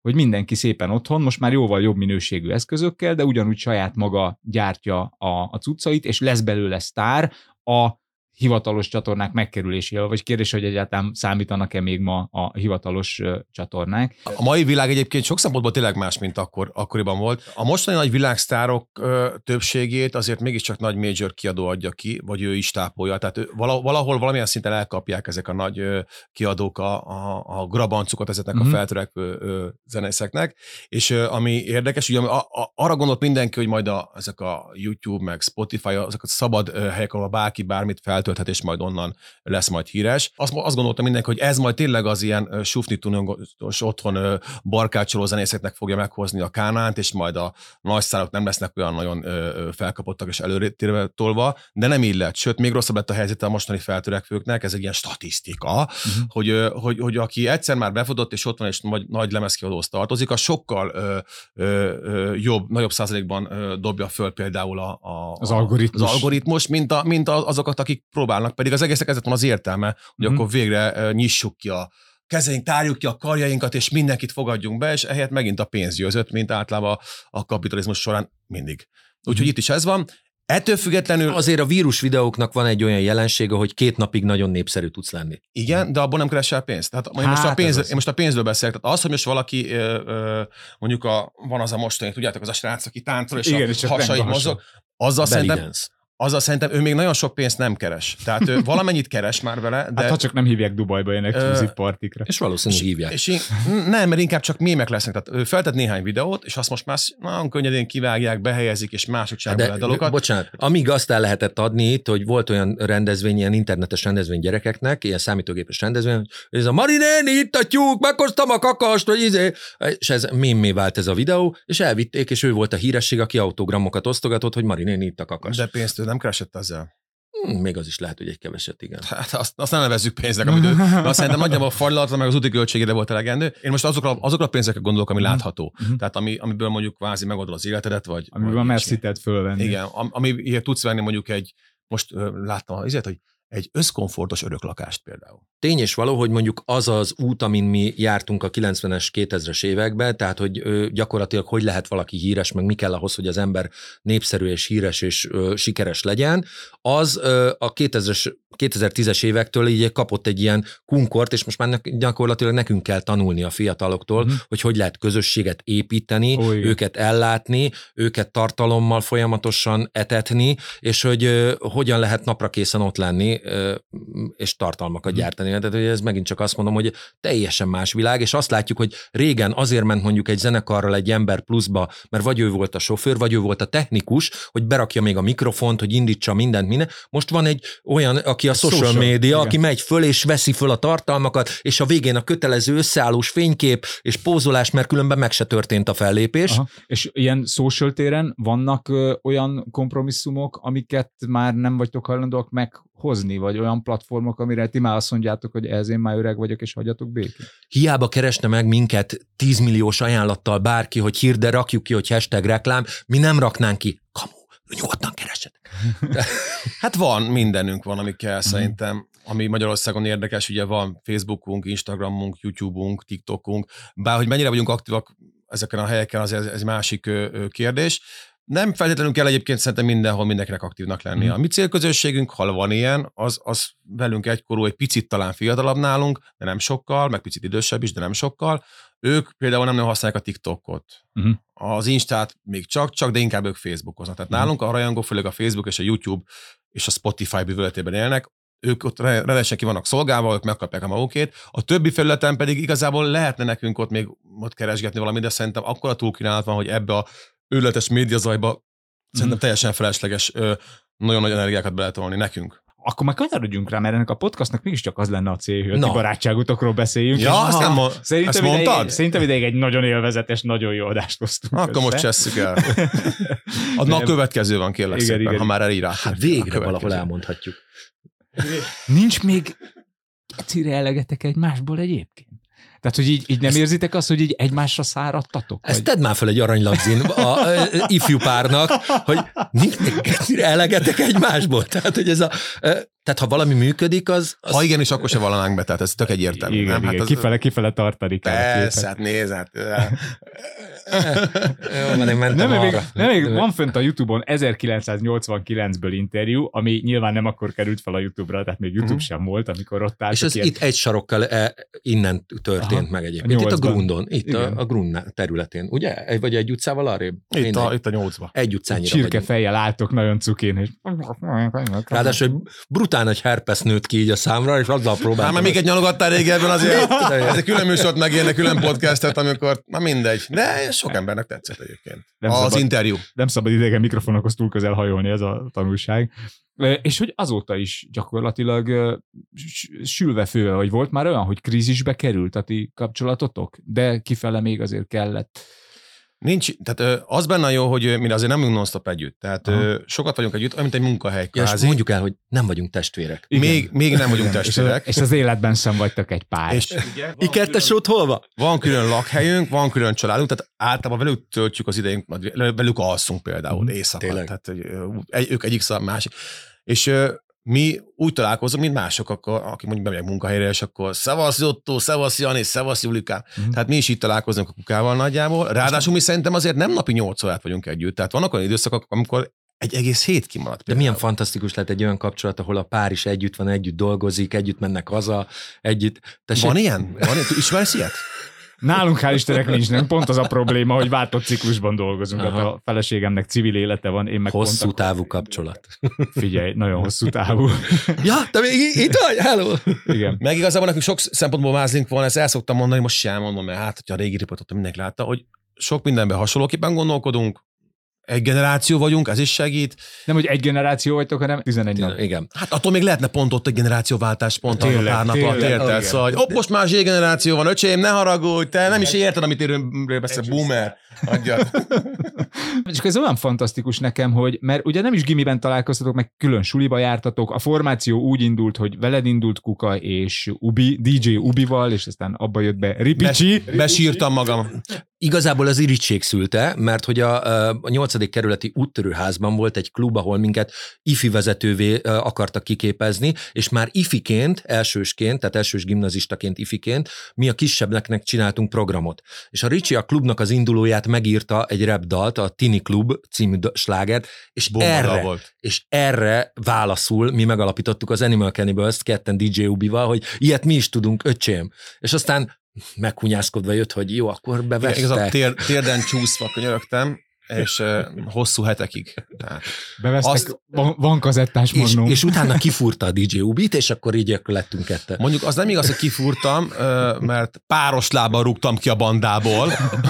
hogy mindenki szépen otthon, most már jóval jobb minőségű eszközökkel, de ugyanúgy saját maga gyártja a, a cuccait, és lesz belőle sztár a hivatalos csatornák megkerülésével, vagy kérdés, hogy egyáltalán számítanak-e még ma a hivatalos uh, csatornák. A mai világ egyébként sok szempontból tényleg más, mint akkor, akkoriban volt. A mostani nagy világsztárok ö, többségét azért mégiscsak nagy major kiadó adja ki, vagy ő is tápolja. Tehát ő, valahol valamilyen szinten elkapják ezek a nagy ö, kiadók a, a, a grabancukat ezeknek uh-huh. a feltörekvő ö, zenészeknek. És ö, ami érdekes, ugye a, a, arra gondolt mindenki, hogy majd a, ezek a YouTube, meg Spotify, azok a szabad ö, helyek, ahol bárki bármit fel tölthet, és majd onnan lesz majd híres. Azt, azt gondoltam mindenki, hogy ez majd tényleg az ilyen uh, sufni tuningos otthon uh, barkácsoló zenészeknek fogja meghozni a kánánt, és majd a nagy szárok nem lesznek olyan nagyon uh, felkapottak és előre tolva, de nem így lett. Sőt, még rosszabb lett a helyzet a mostani feltörekvőknek, ez egy ilyen statisztika, uh-huh. hogy, uh, hogy, hogy aki egyszer már befutott, és ott van, és nagy, nagy lemezkiadóhoz tartozik, az sokkal uh, uh, jobb, nagyobb százalékban uh, dobja föl például a, a, az, algoritmus. az algoritmus, mint, a, mint azokat, akik próbálnak, pedig az egésznek ez van az értelme, hogy mm-hmm. akkor végre uh, nyissuk ki a kezeink, tárjuk ki a karjainkat, és mindenkit fogadjunk be, és ehelyett megint a pénz győzött, mint általában a kapitalizmus során mindig. Úgyhogy mm-hmm. itt is ez van. Ettől függetlenül... Azért a vírus videóknak van egy olyan jelensége, hogy két napig nagyon népszerű tudsz lenni. Igen, de abból nem keresel pénzt. Tehát hát, most, a pénz, én most a pénzről beszélek. Tehát az, hogy most valaki ö, ö, mondjuk a, van az a mostani, tudjátok, az a srác, aki táncol, és igen, a hasai mozog, azzal szerintem... Azzal szerintem ő még nagyon sok pénzt nem keres. Tehát ő valamennyit keres már vele. De... Hát ha csak nem hívják Dubajba ilyen exkluzív partikra. És valószínűleg hívják. És én, nem, mert inkább csak mémek lesznek. Tehát ő feltett néhány videót, és azt most már nagyon könnyedén kivágják, behelyezik, és mások csinálják a dalokat. Bocsánat, amíg azt el lehetett adni itt, hogy volt olyan rendezvény, ilyen internetes rendezvény gyerekeknek, ilyen számítógépes rendezvény, hogy ez a Mari néni, itt a tyúk, meghoztam a kakast, vagy izé, és ez mémé vált ez a videó, és elvitték, és ő volt a híresség, aki autogramokat osztogatott, hogy Mari néni, itt a kakast. De pénzt nem keresett ezzel. Hmm, még az is lehet, hogy egy keveset, igen. Hát azt, azt nem nevezzük pénznek, amit ő, de azt szerintem nagyjából a fajlalatra, meg az úti költségére volt elegendő. Én most azokra, azokra a pénzekre gondolok, ami látható. Uh-huh. Tehát ami, amiből mondjuk kvázi megoldod az életedet, vagy... Amiből merszitet fölvenni. Igen, am, ami ilyen tudsz venni mondjuk egy, most uh, láttam azért, hogy egy összkomfortos öröklakást például. Tény és való, hogy mondjuk az az út, amin mi jártunk a kilencvenes, kétezres években, tehát hogy ö, gyakorlatilag hogy lehet valaki híres, meg mi kell ahhoz, hogy az ember népszerű és híres és ö, sikeres legyen, az ö, a kétezres, kétezer-tízes évektől így kapott egy ilyen kunkort, és most már gyakorlatilag nekünk kell tanulni a fiataloktól, mm. hogy hogy lehet közösséget építeni, Oly. őket ellátni, őket tartalommal folyamatosan etetni, és hogy ö, hogyan lehet napra készen ott lenni, és tartalmakat mm. gyártani. Tehát hogy ez megint csak azt mondom, hogy teljesen más világ, és azt látjuk, hogy régen azért ment mondjuk egy zenekarral egy ember pluszba, mert vagy ő volt a sofőr, vagy ő volt a technikus, hogy berakja még a mikrofont, hogy indítsa mindent, minden. Most van egy olyan, aki a social, social media, igen. aki megy föl, és veszi föl a tartalmakat, és a végén a kötelező összeállós fénykép és pózolás, mert különben meg se történt a fellépés. Aha. És ilyen social téren vannak ö, olyan kompromisszumok, amiket már nem vagytok hajlandóak meghozni, vagy olyan platformok, amire ti már azt mondjátok, hogy ez én már öreg vagyok, és hagyjatok békén. Hiába keresne meg minket tízmilliós ajánlattal bárki, hogy hirde rakjuk ki, hogy hashtag reklám, mi nem raknánk ki. Kamu, nyugodtan keressetek. Hát van, mindenünk van, ami kell szerintem. Ami Magyarországon érdekes, ugye van Facebookunk, Instagramunk, YouTubeunk, TikTokunk, bár hogy mennyire vagyunk aktívak ezeken a helyeken, az ez egy másik kérdés. Nem feltétlenül kell egyébként szerintem mindenhol mindenkinek aktívnak lennie. A mi célközösségünk, ha van ilyen, az, az velünk egykorú, egy picit talán fiatalabb nálunk, de nem sokkal, meg picit idősebb is, de nem sokkal. Ők például nem, nem használják a TikTokot. Uh-huh. Az Instát még csak-csak, de inkább ők Facebookoznak. Tehát uh-huh. nálunk a rajongók, főleg a Facebook és a YouTube és a Spotify bűvöletében élnek, ők ott rendesen ki vannak szolgálva, ők megkapják a magukét. A többi felületen pedig igazából lehetne nekünk ott még ott keresgetni valamit, de szerintem akkora túlkínálat van, hogy ebbe a őrületes médiazajba szerintem teljesen felesleges nagyon nagy energiákat beletolni nekünk. Akkor már kanyarodjunk rá, mert ennek a podcastnak mégiscsak az lenne a cél, hogy no. a ti barátságotokról beszéljünk. Ja, azt nem mo- szerintem ezt mondtad? Ideig, szerintem ideig egy nagyon élvezetes, nagyon jó adást hoztunk. Akkor össze. Most csesszük el. A következő van, kérlek igen, szépen, igen. ha már elírás. Hát végre valahol elmondhatjuk. Nincs még cire elegetek egymásból egyébként? Tehát, hogy így, így nem érzitek azt, hogy így egymásra száradtatok? Ezt tedd már fel egy aranylagzin a, a, a ifjú párnak, hogy elegetek egymásból. Tehát, hogy ez a... Tehát ha valami működik, az... az... Ha igen, és akkor se vallanánk be, tehát ez tök egyértelmű. Igen, nem? igen. Hát az... kifele, kifele tartani kell. Persze, hát nézd, hát... Jó, van, én mentem nem, arra. még, nem, még van fönt a YouTube-on ezerkilencszáznyolcvankilencből interjú, ami nyilván nem akkor került fel a YouTube-ra, tehát még YouTube uh-huh. sem volt, amikor ott álltak. És ez ilyen... itt egy sarokkal e, innen történt Aha. meg egyébként. Itt a Grundon, itt a, a Grund területén, ugye? Vagy egy utcával arrébb? Itt a, itt a nyolcba. Egy utcányira Csirke fejjel álltok nagyon cukén, és... Ráadásul brutál nagy herpes nőtt ki így a számra, és azzal próbáltam. Hát már még egy nyalogattál régebben azért. Ez egy külön műsort megérne, külön podcastet, amikor, na mindegy. De sok embernek tetszett egyébként. Nem az szabad, interjú. Nem szabad idegen mikrofonokhoz túl közel hajolni, ez a tanulság. És hogy azóta is gyakorlatilag sülve főve, hogy volt már olyan, hogy krízisbe került a ti kapcsolatotok, de kifele még azért kellett. Nincs, tehát az benne jó, hogy mi azért nem vagyunk non-stop együtt. Tehát Aha. sokat vagyunk együtt, olyan, mint egy munkahely. Ja, és mondjuk el, hogy nem vagyunk testvérek. Még, még nem vagyunk testvérek. És az életben sem vagytok egy pár. És Ikertesót hol van? Van külön lakhelyünk, van külön családunk, tehát általában velük töltjük az idejünk, velük alszunk például mm, éjszaka. Tehát egy, ők egyik szám, másik. És mi úgy találkozunk, mint mások, akkor, aki mondjuk bemegyek munkahelyre, és akkor szevasz Otto, szevasz Jani, szevasz Julikám. Mm. Tehát mi is így találkozunk a Kukával nagyjából. Ráadásul mi szerintem azért nem napi nyolc órát vagyunk együtt. Tehát vannak olyan időszakok, amikor egy egész hét kimaradt. De például. Milyen fantasztikus lett egy olyan kapcsolat, ahol a pár is együtt van, együtt dolgozik, együtt mennek haza, együtt... Tessék? Van ilyen? Van ilyen? Ismersz ilyet? Nálunk hál' Istennek nincs, nem? Pont az a probléma, hogy váltott ciklusban dolgozunk. Hát a feleségemnek civil élete van, én meg hosszú pont távú akkor... kapcsolat. Figyelj, nagyon hosszú távú. Ja, te még itt vagy? Hello! Igen. Meg igazából nekünk sok szempontból vázlink van, ezt el szoktam mondani, most sem mondom, mert hát, hogyha a régi riportot mindenki látta, hogy sok mindenben hasonlóképpen gondolkodunk, egy generáció vagyunk, ez is segít. Nem, hogy egy generáció vagytok, hanem tizenegy nap. Igen. Hát attól még lehetne pont ott egy generációváltás, pont a pár nap alatt érted. Szóval, hogy hopp, most már generáció van, öcsém, ne haragudj, te nem is érted, amit érőről beszél, boomer. Adjad. Csak ez olyan fantasztikus nekem, hogy, mert ugye nem is gimiben találkoztatok, meg külön suliba jártatok, a formáció úgy indult, hogy veled indult Kuka és Ubi, dé dzsé Ubival, és aztán abba jött be Ripicsi. Bes, besírtam magam. Igazából az irigység szülte, mert hogy a, a nyolcadik kerületi úttörőházban volt egy klub, ahol minket ifi vezetővé akartak kiképezni, és már ifiként, elsősként, tehát elsős gimnazistaként ifiként, mi a kisebbeknek csináltunk programot. És a Ricsi a klubnak az indulóját megírta egy rapdalt, a Tini Klub című slágert, és erre, volt. és erre válaszul mi megalapítottuk az Animal Cannibals-t ketten dé dzsé Ubival, hogy ilyet mi is tudunk, öcsém. És aztán meghunyászkodva jött, hogy jó, akkor bevesztek. Igazán tér, térden csúszva könyörögtem, és uh, hosszú hetekig. Tehát bevesztek, azt, van, van kazettás magnum. És, és utána kifúrta a dé dzsé Ubit, és akkor így akkor lettünk ketten. Mondjuk az nem igaz, hogy kifúrtam, mert páros lábbal rúgtam ki a bandából.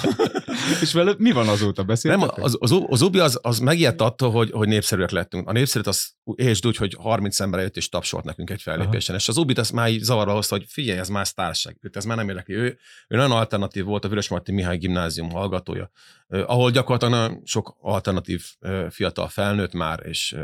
És vele mi van azóta? Beszéltetek? Nem, az, az, az Ubi az, az megijedt attól, hogy, hogy népszerűek lettünk. A népszerűt az értsd úgy, hogy harminc ember jött és tapsolt nekünk egy fellépésen. Aha. És az Ubit azt már így zavarba hozta, hogy figyelj, ez már sztárság. Őt ez már nem érdekli. Ő, ő nagyon alternatív volt, a Vörösmarty Mihály Gimnázium hallgatója, ahol gyakorlatilag nagyon sok alternatív fiatal felnőtt már, és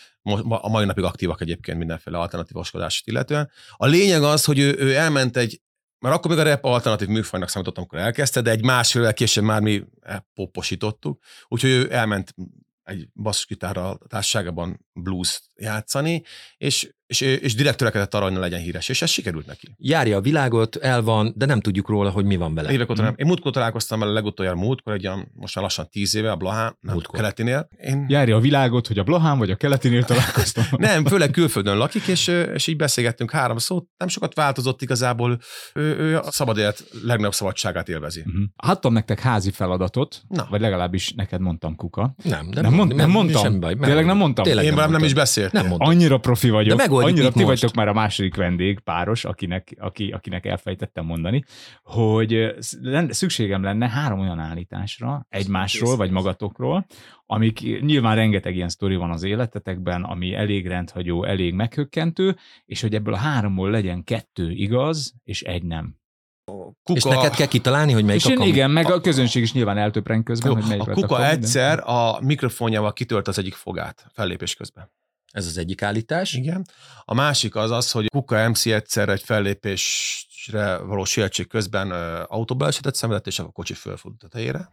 a mai napig aktívak egyébként mindenféle alternatív oskodást illetően. A lényeg az, hogy ő, ő elment egy, mert akkor még a rap alternatív műfajnak számítottam, amikor elkezdte, de egy másfél később már mi poposítottuk, úgyhogy ő elment egy basszusgitárral társaságában blues játszani, és, és, és direkt törekedett arra, hogy ne legyen híres, és ez sikerült neki. Járja a világot, el van, de nem tudjuk róla, hogy mi van vele. Évek óta nem. Én múltkor találkoztam vele legutoljára múltkor, egy olyan, most már lassan tíz éve a Blahán, nem, a keletinél. Én... Járja a világot, hogy a Blahán vagy a keletinél találkoztam. Nem, főleg külföldön lakik, és, és így beszélgettünk három szót, nem sokat változott igazából, ő, ő a szabad élet legnagyobb szabadságát élvezi. Uh-huh. Adtam nektek házi feladatot, Na. vagy legalábbis neked mondtam, Kuka. Nem, nem, nem, mond, nem, nem mondtam. Baj, Tényleg nem mondtam. Tényleg nem, nem, nem is beszéltem. Annyira profi vagyok, annyira ti most. vagytok már a második vendég, páros, akinek, aki, akinek elfejtettem mondani, hogy szükségem lenne három olyan állításra, egymásról vagy magatokról, amik nyilván rengeteg ilyen sztori van az életetekben, ami elég rendhagyó, elég meghökkentő, és hogy ebből a háromból legyen kettő igaz, és egy nem. Kuka... És neked kell kitalálni, hogy melyik és a kam... Igen, meg a közönség is nyilván eltöpreng közben, Jó, hogy melyik a lett Kuka a egyszer a mikrofonjával kitölt az egyik fogát fellépés közben. Ez az egyik állítás. Igen. A másik az az, hogy Kuka em cé egyszer egy fellépésre való sietség közben autóbalesetet szenvedett, és a kocsi fölfutott a tetejére.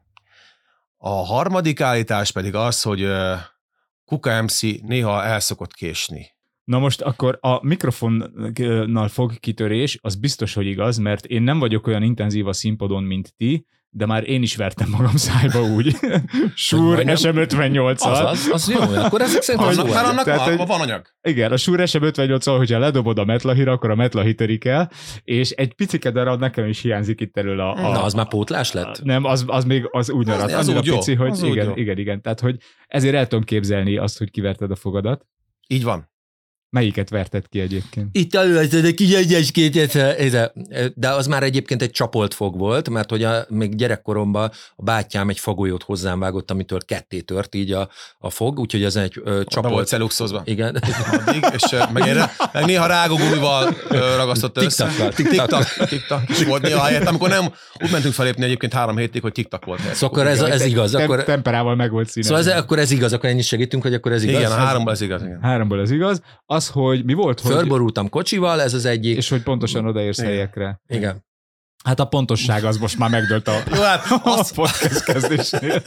A harmadik állítás pedig az, hogy Kuka em cé néha el szokott késni. Na most akkor a mikrofonnal fog kitörés, az biztos, hogy igaz, mert én nem vagyok olyan intenzív a színpadon, mint ti, de már én is vertem magam szájba úgy. Shure es em ötvennyolccal. Az, az, az jó, akkor ezek szerint az Már annak Tehát, van, hogy- van anyag. Igen, a Shure es em ötvennyolccal, hogyha ledobod a metlahira, akkor a metlahi törik el, és egy picike darab nekem is hiányzik itt elől a... a Na, az már pótlás lett? a- Nem, az, az még az úgy maradt. az Annyira úgy jó, pici, hogy az úgy igen, jó. igen, igen. Tehát, hogy ezért el tudom képzelni azt, hogy kiverted a fogadat. Így van. Melyiket verted ki egyébként? Itt előtt egy kis egyeskét, de az már egyébként egy csapolt fog volt, mert hogy a, még gyerekkoromban a bátyám egy fagolyót hozzám vágott, amitől ketté tört így a, a fog, úgyhogy ez egy ö, Be volt csapolt. celuxozva. Igen. Addig, és ö, meg, én, meg néha rágógumival ö, ragasztott össze. Tiktakkal, tiktak. Tiktak, tiktak. És volt néha helyett, amikor nem, úgy mentünk felépni egyébként három hétig, hogy tiktak volt helyett. Szóval akkor ez, ez igaz. Tem- Akkor, temperával meg volt színe. szóval ez, akkor ez igaz, akkor ennyit segítünk, hogy akkor ez igaz. Igen, a háromban ez igaz. Igen. Háromból ez igaz. Az, hogy mi volt, hogy... Fölborultam kocsival, ez az egyik. És hogy pontosan odaérsz Igen. helyekre. Igen. Hát a pontosság az most már megdőlt a, Jó, hát a azt, podcast kezdésnél.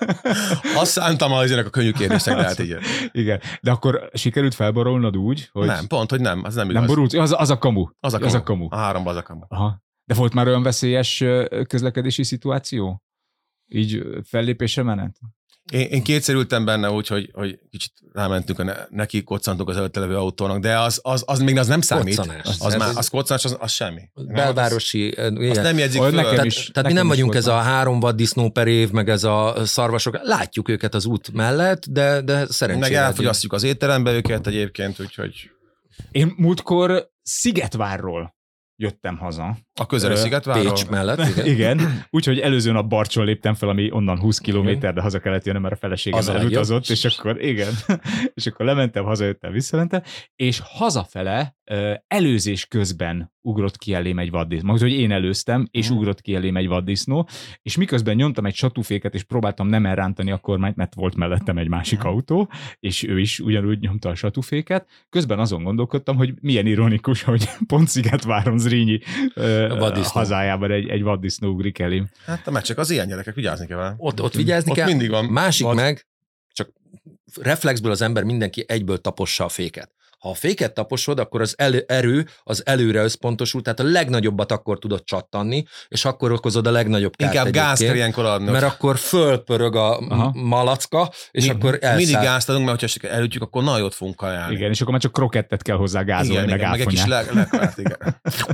azt szántam az ennek a könnyű kérdésnek, lehet így. Igen. De akkor sikerült felborolnod úgy, hogy... Nem, pont, hogy nem, az nem igaz. Nem borult? Az, az a kamu. Az a kamu. Az a kamu. A háromban az a kamu. Aha. De volt már olyan veszélyes ö, közlekedési szituáció? Így ö, fellépésre menet? Én, én kétszer ültem benne úgy, hogy, hogy kicsit rámentünk, a ne, neki koccantunk az előtte levő autónak, de az, az, az még az nem számít. Koccanás. Az, az, már, az koccanás, az, az semmi. Belvárosi. Az, igen. azt nem jegyzik Olyan föl. nekem Tehát, is. tehát nekem mi nem is vagyunk volt ez a már. három vaddisznó per év, meg ez a szarvasok. Látjuk őket az út mellett, de, de Meg szerencsére. elfogyasztjuk az étterembe őket egyébként, úgyhogy Én múltkor Szigetvárról jöttem haza. a közeli Ö, Szigetvárról. Pécs mellett. Igen. Igen, úgyhogy előző nap Barcson léptem fel, ami onnan húsz kilométer, de haza kellett jönnöm, mert a feleségem Az a elutazott, legjobb. és akkor igen, és akkor lementem, hazajöttem, visszamentem, és hazafele ö, előzés közben ugrott ki elém egy vaddisznó. Majd, hogy én előztem, és Mhm. ugrott ki elém egy vaddisznó, és miközben nyomtam egy satúféket, és próbáltam nem elrántani a kormányt, mert volt mellettem egy másik Mhm. autó, és ő is ugyanúgy nyomta a satúféket, közben azon gondolkodtam, hogy milyen ironikus, hogy pont Szigetváron Zrínyi ö, Vaddisznó. hazájában egy, egy vaddisznó ugrik elém. Hát a meccsek az ilyen gyerekek, vigyázni kell vele. Ott, ott vigyázni Ott kell. mindig van. Másik Vad. meg, csak reflexből az ember mindenki egyből tapossa a féket. Ha a féket taposod, akkor az elő, erő az előre összpontosul, tehát a legnagyobbat akkor tudod csattanni, és akkor okozod a legnagyobb kárt Inkább gáz kell egyébként, ilyenkor adni. mert akkor fölpörög a Aha. malacka, és Mi- akkor elszáll. Mindig gázt adunk, mert hogyha elütjük, akkor nagyon jót fogunk kajálni. Igen, és akkor már csak krokettet kell hozzá gázolni, igen, meg igen, meg egy kis áfonyát. le, lekvárt, igen.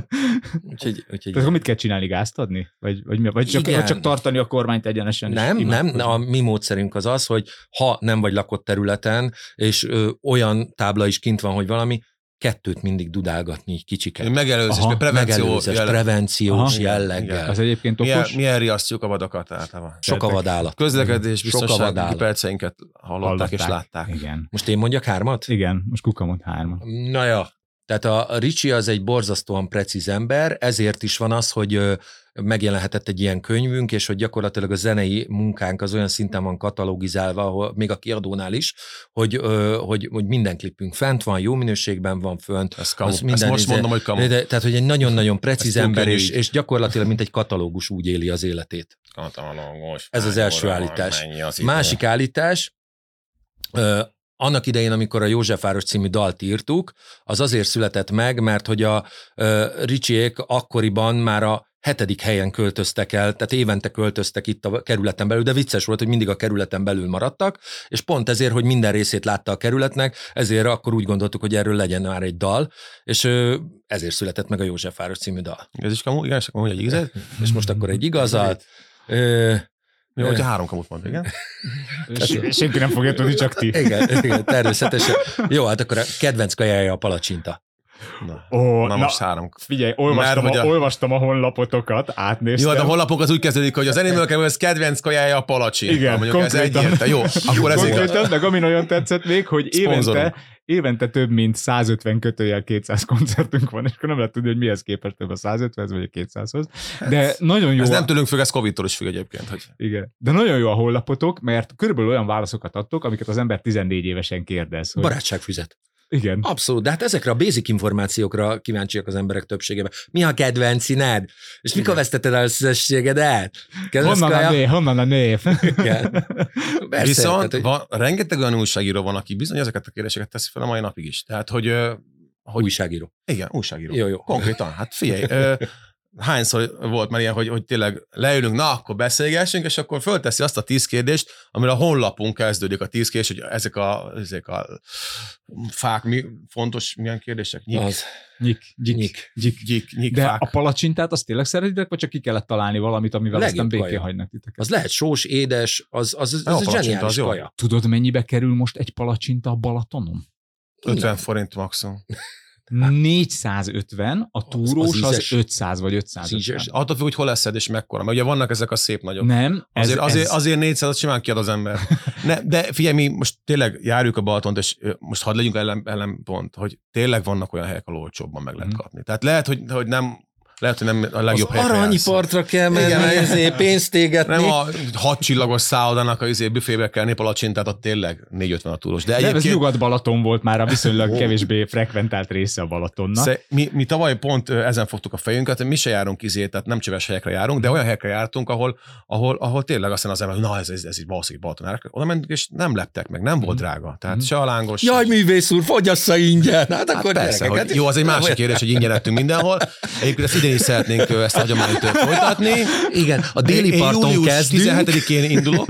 Úgyhogy, úgyhogy Tehát akkor mit kell csinálni, gázt adni? Vagy, vagy, mi? vagy, csak, Igen. vagy csak tartani a kormányt egyenesen? és Nem, nem, imádkozni? a mi módszerünk az az, hogy ha nem vagy lakott területen, és ö, olyan tábla is kint van, hogy valami, kettőt mindig dudálgatni, így kicsiket. Megelőzés, Aha, meg prevenció. Megelőzés, jelle- prevenciós Aha. jelleggel. Az egyébként Milyen, okos. milyen riasztjuk a vadakat általában. Sok a vadállat. Közlekedés, Sok a biztonsági vadállat. perceinket hallották és látták. Igen. Most én mondjak hármat? Igen, most Kuka mond hármat. Na ja, tehát a Ricsi az egy borzasztóan precíz ember, ezért is van az, hogy ö, megjelenhetett egy ilyen könyvünk, és hogy gyakorlatilag a zenei munkánk az olyan szinten van katalogizálva, ahol, még a kiadónál is, hogy, ö, hogy, hogy minden klipünk fent van, jó minőségben van fönt. Ez kamu. Az Ezt minden most izé- mondom, hogy kamu. De, tehát, hogy egy nagyon-nagyon precíz Ez túl ember, könnyű és, így. és gyakorlatilag mint egy katalógus úgy éli az életét. Katalógus, Ez az első mennyi állítás. az idő. Másik állítás, ö, annak idején, amikor a Józsefváros című dalt írtuk, az azért született meg, mert hogy a ö, Ricsiék akkoriban már a hetedik helyen költöztek el, tehát évente költöztek itt a kerületen belül, de vicces volt, hogy mindig a kerületen belül maradtak, és pont ezért, hogy minden részét látta a kerületnek, ezért akkor úgy gondoltuk, hogy erről legyen már egy dal, és ö, ezért született meg a Józsefváros című dal. Ez is kamu? Igen, és akkor mondja egy igazat? És most akkor egy igazat. Ö, Jó, hogyha három kamut mond, igen? S- Senki nem fogja tudni, csak ti. igen, igen, természetesen. Jó, hát akkor a kedvenc kajája a palacsinta. Na, Ó, na na, most három. figyelj, olvastam, Már, a, hogy a- olvastam a honlapotokat, átnéztem. Jó, de a honlapok az úgy kezdődik, hogy az Animal Kebabs kedvenc kajája a palacsinta. Igen, mondjuk ez konkrétan. egyértelmű. Jó, akkor ez igaz. Konkrétan, meg ami nagyon tetszett még, hogy évente, Szponzorunk. évente több mint százötven kötőjel kétszáz koncertünk van, és akkor nem lehet tudni, hogy mihez képest több a százötvenhez vagy a kétszázhoz. De nagyon jó. Ez a... nem tőlünk függ, ez Covid-tól is függ egyébként. Hogy... Igen. De nagyon jó a honlapotok, mert körülbelül olyan válaszokat adtok, amiket az ember tizennégy évesen kérdez. Hogy... Barátságfüzet. Igen. Abszolút, de hát ezekre a basic információkra kíváncsiak az emberek többségében. Mi a kedvenc színed? És mikor vesztetted el a összességedet? Honnan a név? Honnan a név? Viszont van, rengeteg olyan újságíró van, aki bizony ezeket a kérdéseket teszi fel a mai napig is. Tehát, hogy... hogy újságíró. Igen, újságíró. Jó, jó. Konkrétan, hát figyelj, ö, hányszor volt már ilyen, hogy, hogy tényleg leülünk, na, akkor beszélgessünk, és akkor fölteszi azt a tíz kérdést, amire a honlapunk kezdődik a tíz kérdés, hogy ezek a, ezek a fák, mi fontos, milyen kérdések? Nyik. Az. Nyik. Gyik. Nyik. Gyik. Gyik. Nyik. De fák. a palacsintát azt tényleg szeretitek, vagy csak ki kellett találni valamit, amivel aztán békén hagynak titeket? Az lehet sós, édes, az, az, az, az egy zseniális kaja. Tudod, mennyibe kerül most egy palacsinta a Balatonon? ötven forint maximum. négyszázötven, a túrós az, az ötszáz vagy ötszázötven. Attól függ, hogy hol leszed és mekkora. Mert ugye vannak ezek a szép nagyok. Nem. Ez, azért, azért, ez... azért négyszázat simán kiad az ember. Ne, de figyelj, mi most tényleg járjuk a Balatont, és most hadd legyünk ellen, ellenpont, hogy tényleg vannak olyan helyek, ahol olcsóbban meg lehet kapni. Tehát lehet, hogy, hogy nem lehet, hogy nem a legjobb helyekre jársz. Aranyi partra kell menni, ezért pénzt égetni. Nem a hat csillagos szállodának a izé büfébe kell népalacsintát, ott tényleg négy-ötven a túros. De nem, egyébként... ez Nyugat-Balaton volt már a viszonylag kevésbé frekventált része a Balatonnak. Mi, mi tavaly pont ezen fogtuk a fejünket, mi se járunk izé, tehát nem csöves helyekre járunk, de olyan helyekre jártunk, ahol, ahol, ahol tényleg azt az ember, na ez, ez, ez így valószínűleg Balaton. Oda mentünk, és nem leptek meg, nem volt drága. Tehát se a lángos. Jaj, művész úr, fogyassza ingyen. Hát akkor hát persze, hogy, jó, az egy másik kérdés, hogy ingyen ettünk mindenhol. Egyébként ezt idén is szeretnénk ezt a hagyományt folytatni. Igen, a déli parton kezdünk. tizenhetedikén indulok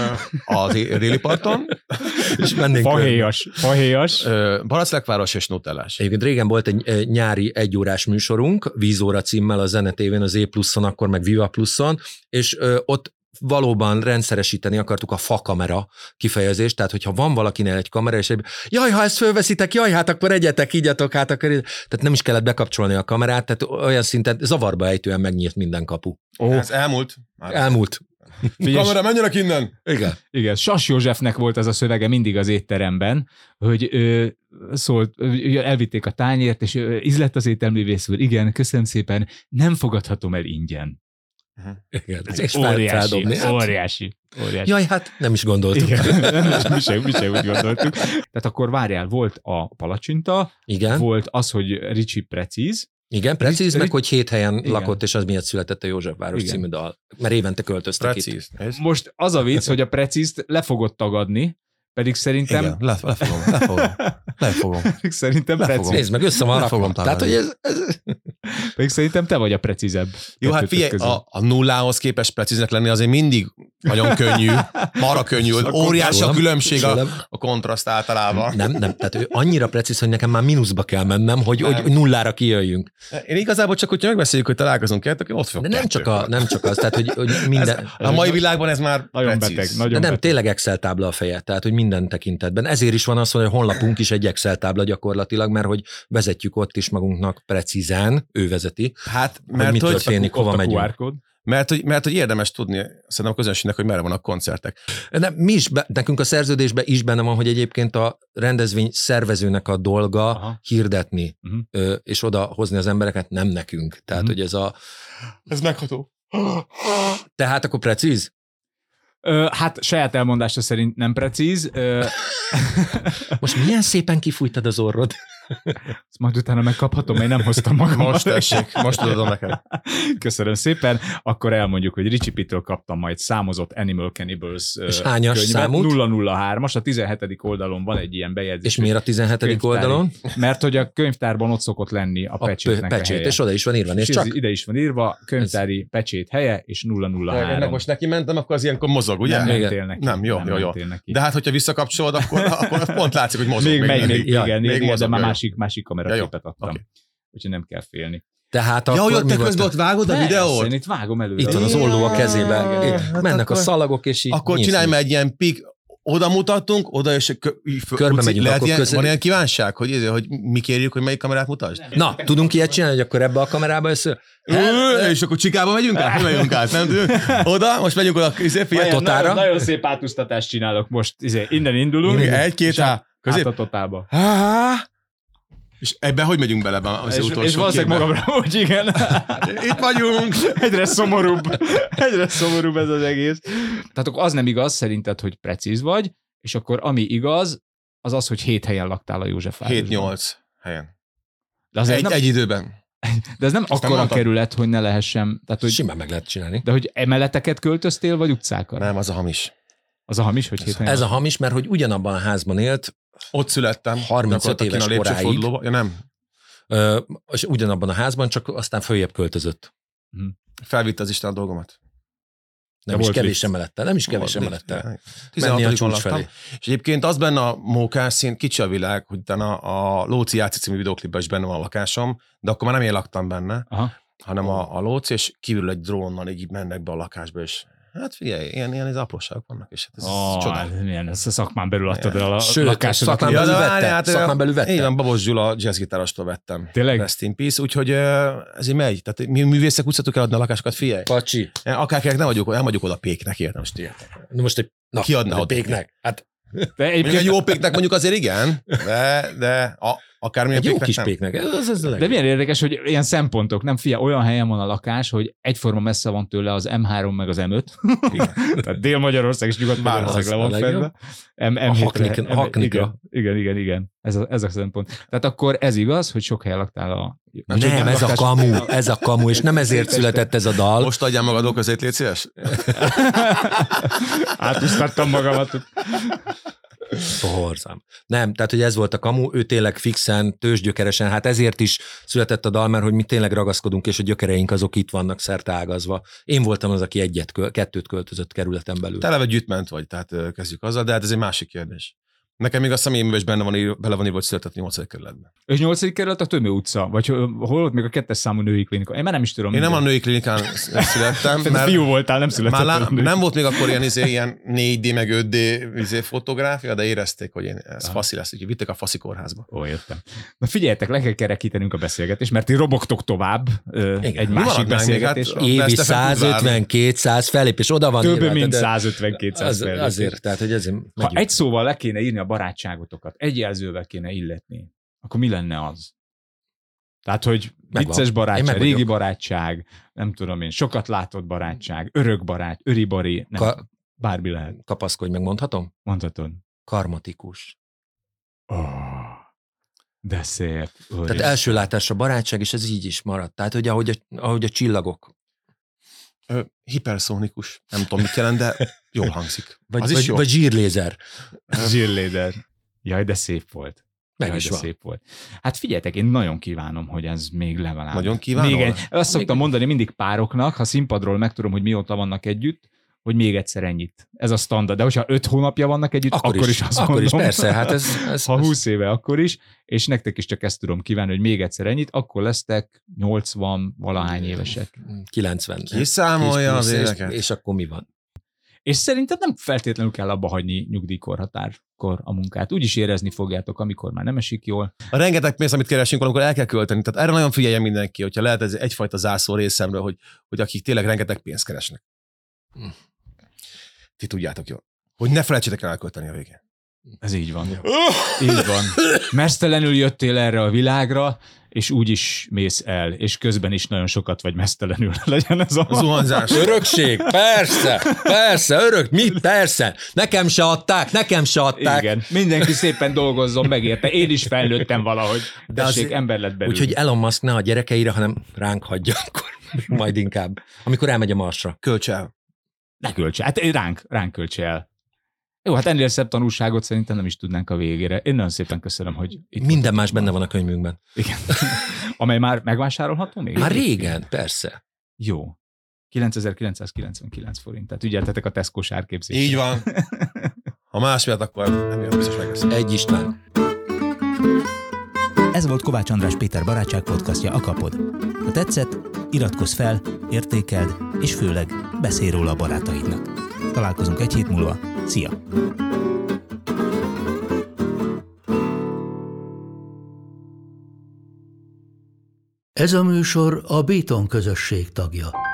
a déli parton. És mennénk. Fahéjas. Fahéjas. Baraclekváros és Nutellás. Egyébként régen volt egy nyári egyórás műsorunk, Vízóra címmel a Zene té vén, az E pluszon, akkor meg Viva pluszon, és ott valóban rendszeresíteni akartuk a fakamera kifejezést, tehát hogyha van valakinél egy kamera, és egy, jaj, ha ezt fölveszitek, jaj, hát akkor egyetek, ígyatok, hát akkor... Tehát nem is kellett bekapcsolni a kamerát, tehát olyan szinten zavarba ejtően megnyílt minden kapu. Ó, ez elmúlt. Már elmúlt. Figyelj, kamera, menjenek innen! Igen. Igen, Sas Józsefnek volt ez a szövege mindig az étteremben, hogy ö, szólt, ö, elvitték a tányért, és ö, ízlett az ételművész úr, igen, köszönöm szépen, nem fogadhatom el ingyen. Igen, ez óriási, óriási, óriási. Jaj, hát nem is gondoltuk. Igen, mi sem, mi sem úgy gondoltuk. Tehát akkor várjál, volt a palacsinta, igen. Volt az, hogy Ricsi precíz. Igen, precíz, Ricsi, meg hogy hét helyen igen. lakott, és az miatt született a Józsefváros igen. című dal. Mert évente költöztek precíz. Itt. Most az a vicc, hogy a precízt le fogod tagadni, pedig szerintem... Igen, le, lefogom, lefogom, lefogom. Pedig szerintem precíz. Nézd meg, össze van rakva. Tehát, hogy ez, ez... Pedig szerintem te vagy a precízebb. Jó, hát figyelj, a, a nullához képest precíznek lenni azért mindig nagyon könnyű, marha könnyű, óriási a különbség a, a kontraszt általában. Nem, nem, tehát ő annyira precíz, hogy nekem már mínuszba kell mennem, hogy, hogy nullára kijöjjünk. Én igazából csak, hogyha megbeszéljük, hogy találkozunk kettő, akkor ott fogok. De nem csak, a, nem csak az, tehát, hogy, hogy minden... Ez, a mai világban ez már nagyon precíz. beteg. Nagyon De nem, beteg. tényleg Excel tábla a feje, tehát, hogy minden tekintetben. Ezért is van az, hogy a honlapunk is egy Excel tábla gyakorlatilag, mert hogy vezetjük ott is magunknak precízen, ő vezeti, hát, mert hogy mi hogy történik, hova megyünk. Mert hogy, mert hogy érdemes tudni, szerintem a közönségnek, hogy merre vannak koncertek. Nem, mi is, be, nekünk a szerződésben is benne van, hogy egyébként a rendezvény szervezőnek a dolga aha. hirdetni, uh-huh. ö, és oda hozni az embereket, nem nekünk. Tehát, uh-huh. hogy ez a... Ez megható. Tehát akkor precíz? Ö, hát saját elmondása szerint nem precíz. Ö... Most milyen szépen kifújtad az orrod? Ezt majd utána megkaphatom, mert én nem hoztam magam. Most tessék, most tudod neked. Köszönöm szépen. Akkor elmondjuk, hogy Ricsi Pitől kaptam majd számozott Animal Cannibals és hányas számút? nulla nulla hármas, a tizenhetedik oldalon van egy ilyen bejegyzés. És miért a tizenhetedik oldalon? Mert hogy a könyvtárban ott szokott lenni a, a pecsétnek pecsét, a helye. És oda is van írva. És csak... ide is van írva, könyvtári ez... pecsét helye, és nulla nulla három. Ennek most neki mentem, akkor az ilyenkor mozog, ugye? Nem mentél neki. Nem, jó, nem jó, jó. Neki. De hát, hogyha visszakapcsolod, akkor, akkor pont látszik, hogy mozog. Még, még, még, ja, igen, még igen, mozog, de már jó. másik, másik kameraképet adtam. Okay. Úgyhogy nem kell félni. Tehát ja, akkor hogy te közben ott vágod a videót? Én itt vágom előre. Itt van az olló a kezében. Hát mennek akkor, a szalagok, és így... Akkor csinálj már egy ilyen pik, oda mutatunk, oda és körbe megyünk. Lehet akkor ilyen, közé... van ilyen kívánság, hogy, hogy mi kérjük, hogy melyik kamerát mutasd? Na, tudunk ilyet csinálni, hogy akkor ebbe a kamerába össze... És akkor Csikába megyünk át? Nem megyünk át, nem? Oda, most megyünk oda, izé, figyelj, nagyon, nagyon szép átúsztatást csinálok most, izé, innen indulunk. Egy-két, há, Közép? Hát a totálba. És ebben hogy megyünk bele az és, utolsó És valószínűleg magamra, hogy igen. Itt vagyunk. Egyre szomorúbb. Egyre szomorúbb ez az egész. Tehát akkor az nem igaz szerinted, hogy precíz vagy, és akkor ami igaz, az az, hogy hét helyen laktál a Józsefvárosban. hét-nyolc helyen. De azért egy, nem, egy időben. De ez nem akkora kerület, hogy ne lehessen. Tehát, hogy, simán meg lehet csinálni. De hogy emeleteket költöztél, vagy utcákat? Nem, az a hamis. Az a hamis, hogy hét helyen? Ez a hamis, mert hogy ugyanabban a házban élt. Ott születtem. harmincöt éves koráig. Ja, nem. Ö, és ugyanabban a házban, csak aztán följebb költözött. Hmm. Felvitte az Isten a dolgomat. Nem De is kevés emelette, nem is kevés emelette. Menni a csúcs felé. És egyébként az benne a mókás szín, kicsi a világ, hogy utána a Lóci játszik című videóklipben is benne van a lakásom, de akkor már nem én laktam benne, aha, hanem a, a Lóci, és kívül egy drónnal így mennek be a lakásba, és hát figyelj, ilyen, ilyen azapróságok vannak, és hát ez oh, csodál. Milyen, ezt a szakmán belül adtad el a Sőt, lakásodat. Szakmán belül vettem. Hát, szakmán belül vettem. Én Babos Gyula jazzgitárostól vettem. Tényleg? Rest in peace, úgyhogy ez így megy. Tehát mi művészek úgy szoktuk eladni a lakásokat, figyelj. Pacsi. Akárkinek nem vagyok, nem vagyok oda péknek, értem, most értek. Na most egy, na, ki adna oda péknek? Hát de egy, egy jó péknek mondjuk azért igen, de, de a, akármilyen egy jó péknek kis nem. péknek. Ez, ez de milyen érdekes, hogy ilyen szempontok, nem fia, olyan helyen van a lakás, hogy egyforma messze van tőle az em három meg az em öt. Tehát Dél-Magyarország és Nyugat-Magyarország le van fedve. A haknikra. Igen, igen, igen. Ez a, ez a szempont. Tehát akkor ez igaz, hogy sok helyen laktál a... Nem, nem ez lakás... a kamu, ez a kamu, és nem ezért született ez a dal. Most adjál magadok közét, légy szíves? Átvisztattam magamat. Borzám. Nem, tehát, hogy ez volt a kamu, ő tényleg fixen, tőzsgyökeresen, hát ezért is született a dal, mert hogy mi tényleg ragaszkodunk, és a gyökereink azok itt vannak szerteágazva. Én voltam az, aki egyet, kettőt költözött kerületen belül. Te eleve gyűjtment vagy, tehát kezdjük azzal, de hát ez egy másik kérdés. Nekem még a személyemben is benne van, bele van írva, hogy született nyolcadik kerületben. És nyolcadik kerület a Tömő utca? Vagy hol ott még a kettes számú női klinika? Én már nem is tudom. Én nem a női klinikán születtem. Mert fiú voltál, nem született. Már nem volt még akkor ilyen, izé, ilyen négy dé meg öt dé izé, fotográfia, de érezték, hogy én, ez ah. faszi lesz, úgyhogy vittek a faszi kórházba. Ó, értem. Na figyeljetek, le kell kerekítenünk a beszélgetést, mert ti robogtok tovább. Igen. Egy másik beszélgetés. Hát, évi száz ötven-kétszáz fellépés, oda van. Több mint száz ötven-kétszáz az, fellépés. Azért, tehát, hogy ezért ha egy szóval le kéne írni a barátságotokat, egy jelzővel kéne illetni, akkor mi lenne az? Tehát, hogy vicces barátság, régi barátság, nem tudom én, sokat látott barátság, örök barát, öribari, nem Ka- bármi lehet. Kapaszkodj, meg mondhatom? Mondhatod. Karmatikus. Oh, de szép. Úr. Tehát első látásra barátság, és ez így is maradt. Tehát, hogy ahogy a, ahogy a csillagok. Ö, hiperszónikus. Nem tudom, mit jelent, de jól hangzik. Vagy, vagy, vagy zsírlézer. Zsírlézer. Jaj, de szép volt. Meg Jaj, is de van. Szép volt. Hát figyeljetek, én nagyon kívánom, hogy ez még legalább. Nagyon kívánom? Még egy, azt szoktam mondani mindig pároknak, ha színpadról megtudom, hogy mióta vannak együtt, hogy még egyszer ennyit. Ez a standard. De hogyha öt hónapja vannak együtt, akkor, akkor is, is azt akkor mondom. Is, persze. Hát ez, ez, ha ez... húsz éve, akkor is. És nektek is csak ezt tudom kívánni, hogy még egyszer ennyit, akkor lesztek nyolcvan valahány évesek. kilencven. Kiszámolja az éveket. És, és akkor mi van? És szerintem nem feltétlenül kell abba hagyni nyugdíjkorhatárkor a munkát. Úgyis érezni fogjátok, amikor már nem esik jól. A rengeteg pénzt, amit keresünk, valamikor el kell költeni. Tehát erre nagyon figyeljen mindenki, hogyha lehet ez egyfajta zászló részemről, hogy, hogy akik tényleg rengeteg pénzt keresnek. Hm. Ti tudjátok jól. Hogy ne felejtsétek el elkölteni a végén. Ez így van. Így van. Mesztelenül jöttél erre a világra, és úgy is mész el, és közben is nagyon sokat vagy mesztelenül. Legyen ez a... zuhanzás. Örökség, persze, persze, örök, mit, persze. Nekem se adták, nekem se adták. Igen, mindenki szépen dolgozzon meg érte. Én is felnőttem valahogy. De Tessék, ember lett belőle. Úgyhogy Elon Musk ne a gyerekeire, hanem ránk hagyja akkor. Majd inkább. Amikor elmegy a Marsra. Költs el. Ne költs el. Hát ránk, ránk költs el. Jó, hát ennél szebb tanulságot szerintem nem is tudnánk a végére. Én nagyon szépen köszönöm, hogy... Itt minden más benne van a könyvünkben. Igen. Amely már megvásárolható még? Már régen, persze. Jó. kilencezer-kilencszázkilencvenkilenc forint. Tehát ügyeltetek a Tesco-s árképzésre. Így van. Ha más miatt, akkor nem jön, biztos megveszem. Egy István. Ez volt Kovács András Péter barátság podcastja, a Kapod. Ha tetszett, iratkozz fel, értékeld, és főleg beszélj róla a barátaidnak. Találkozunk egy hét múlva. Szia! Ez a műsor a Béton közösség tagja.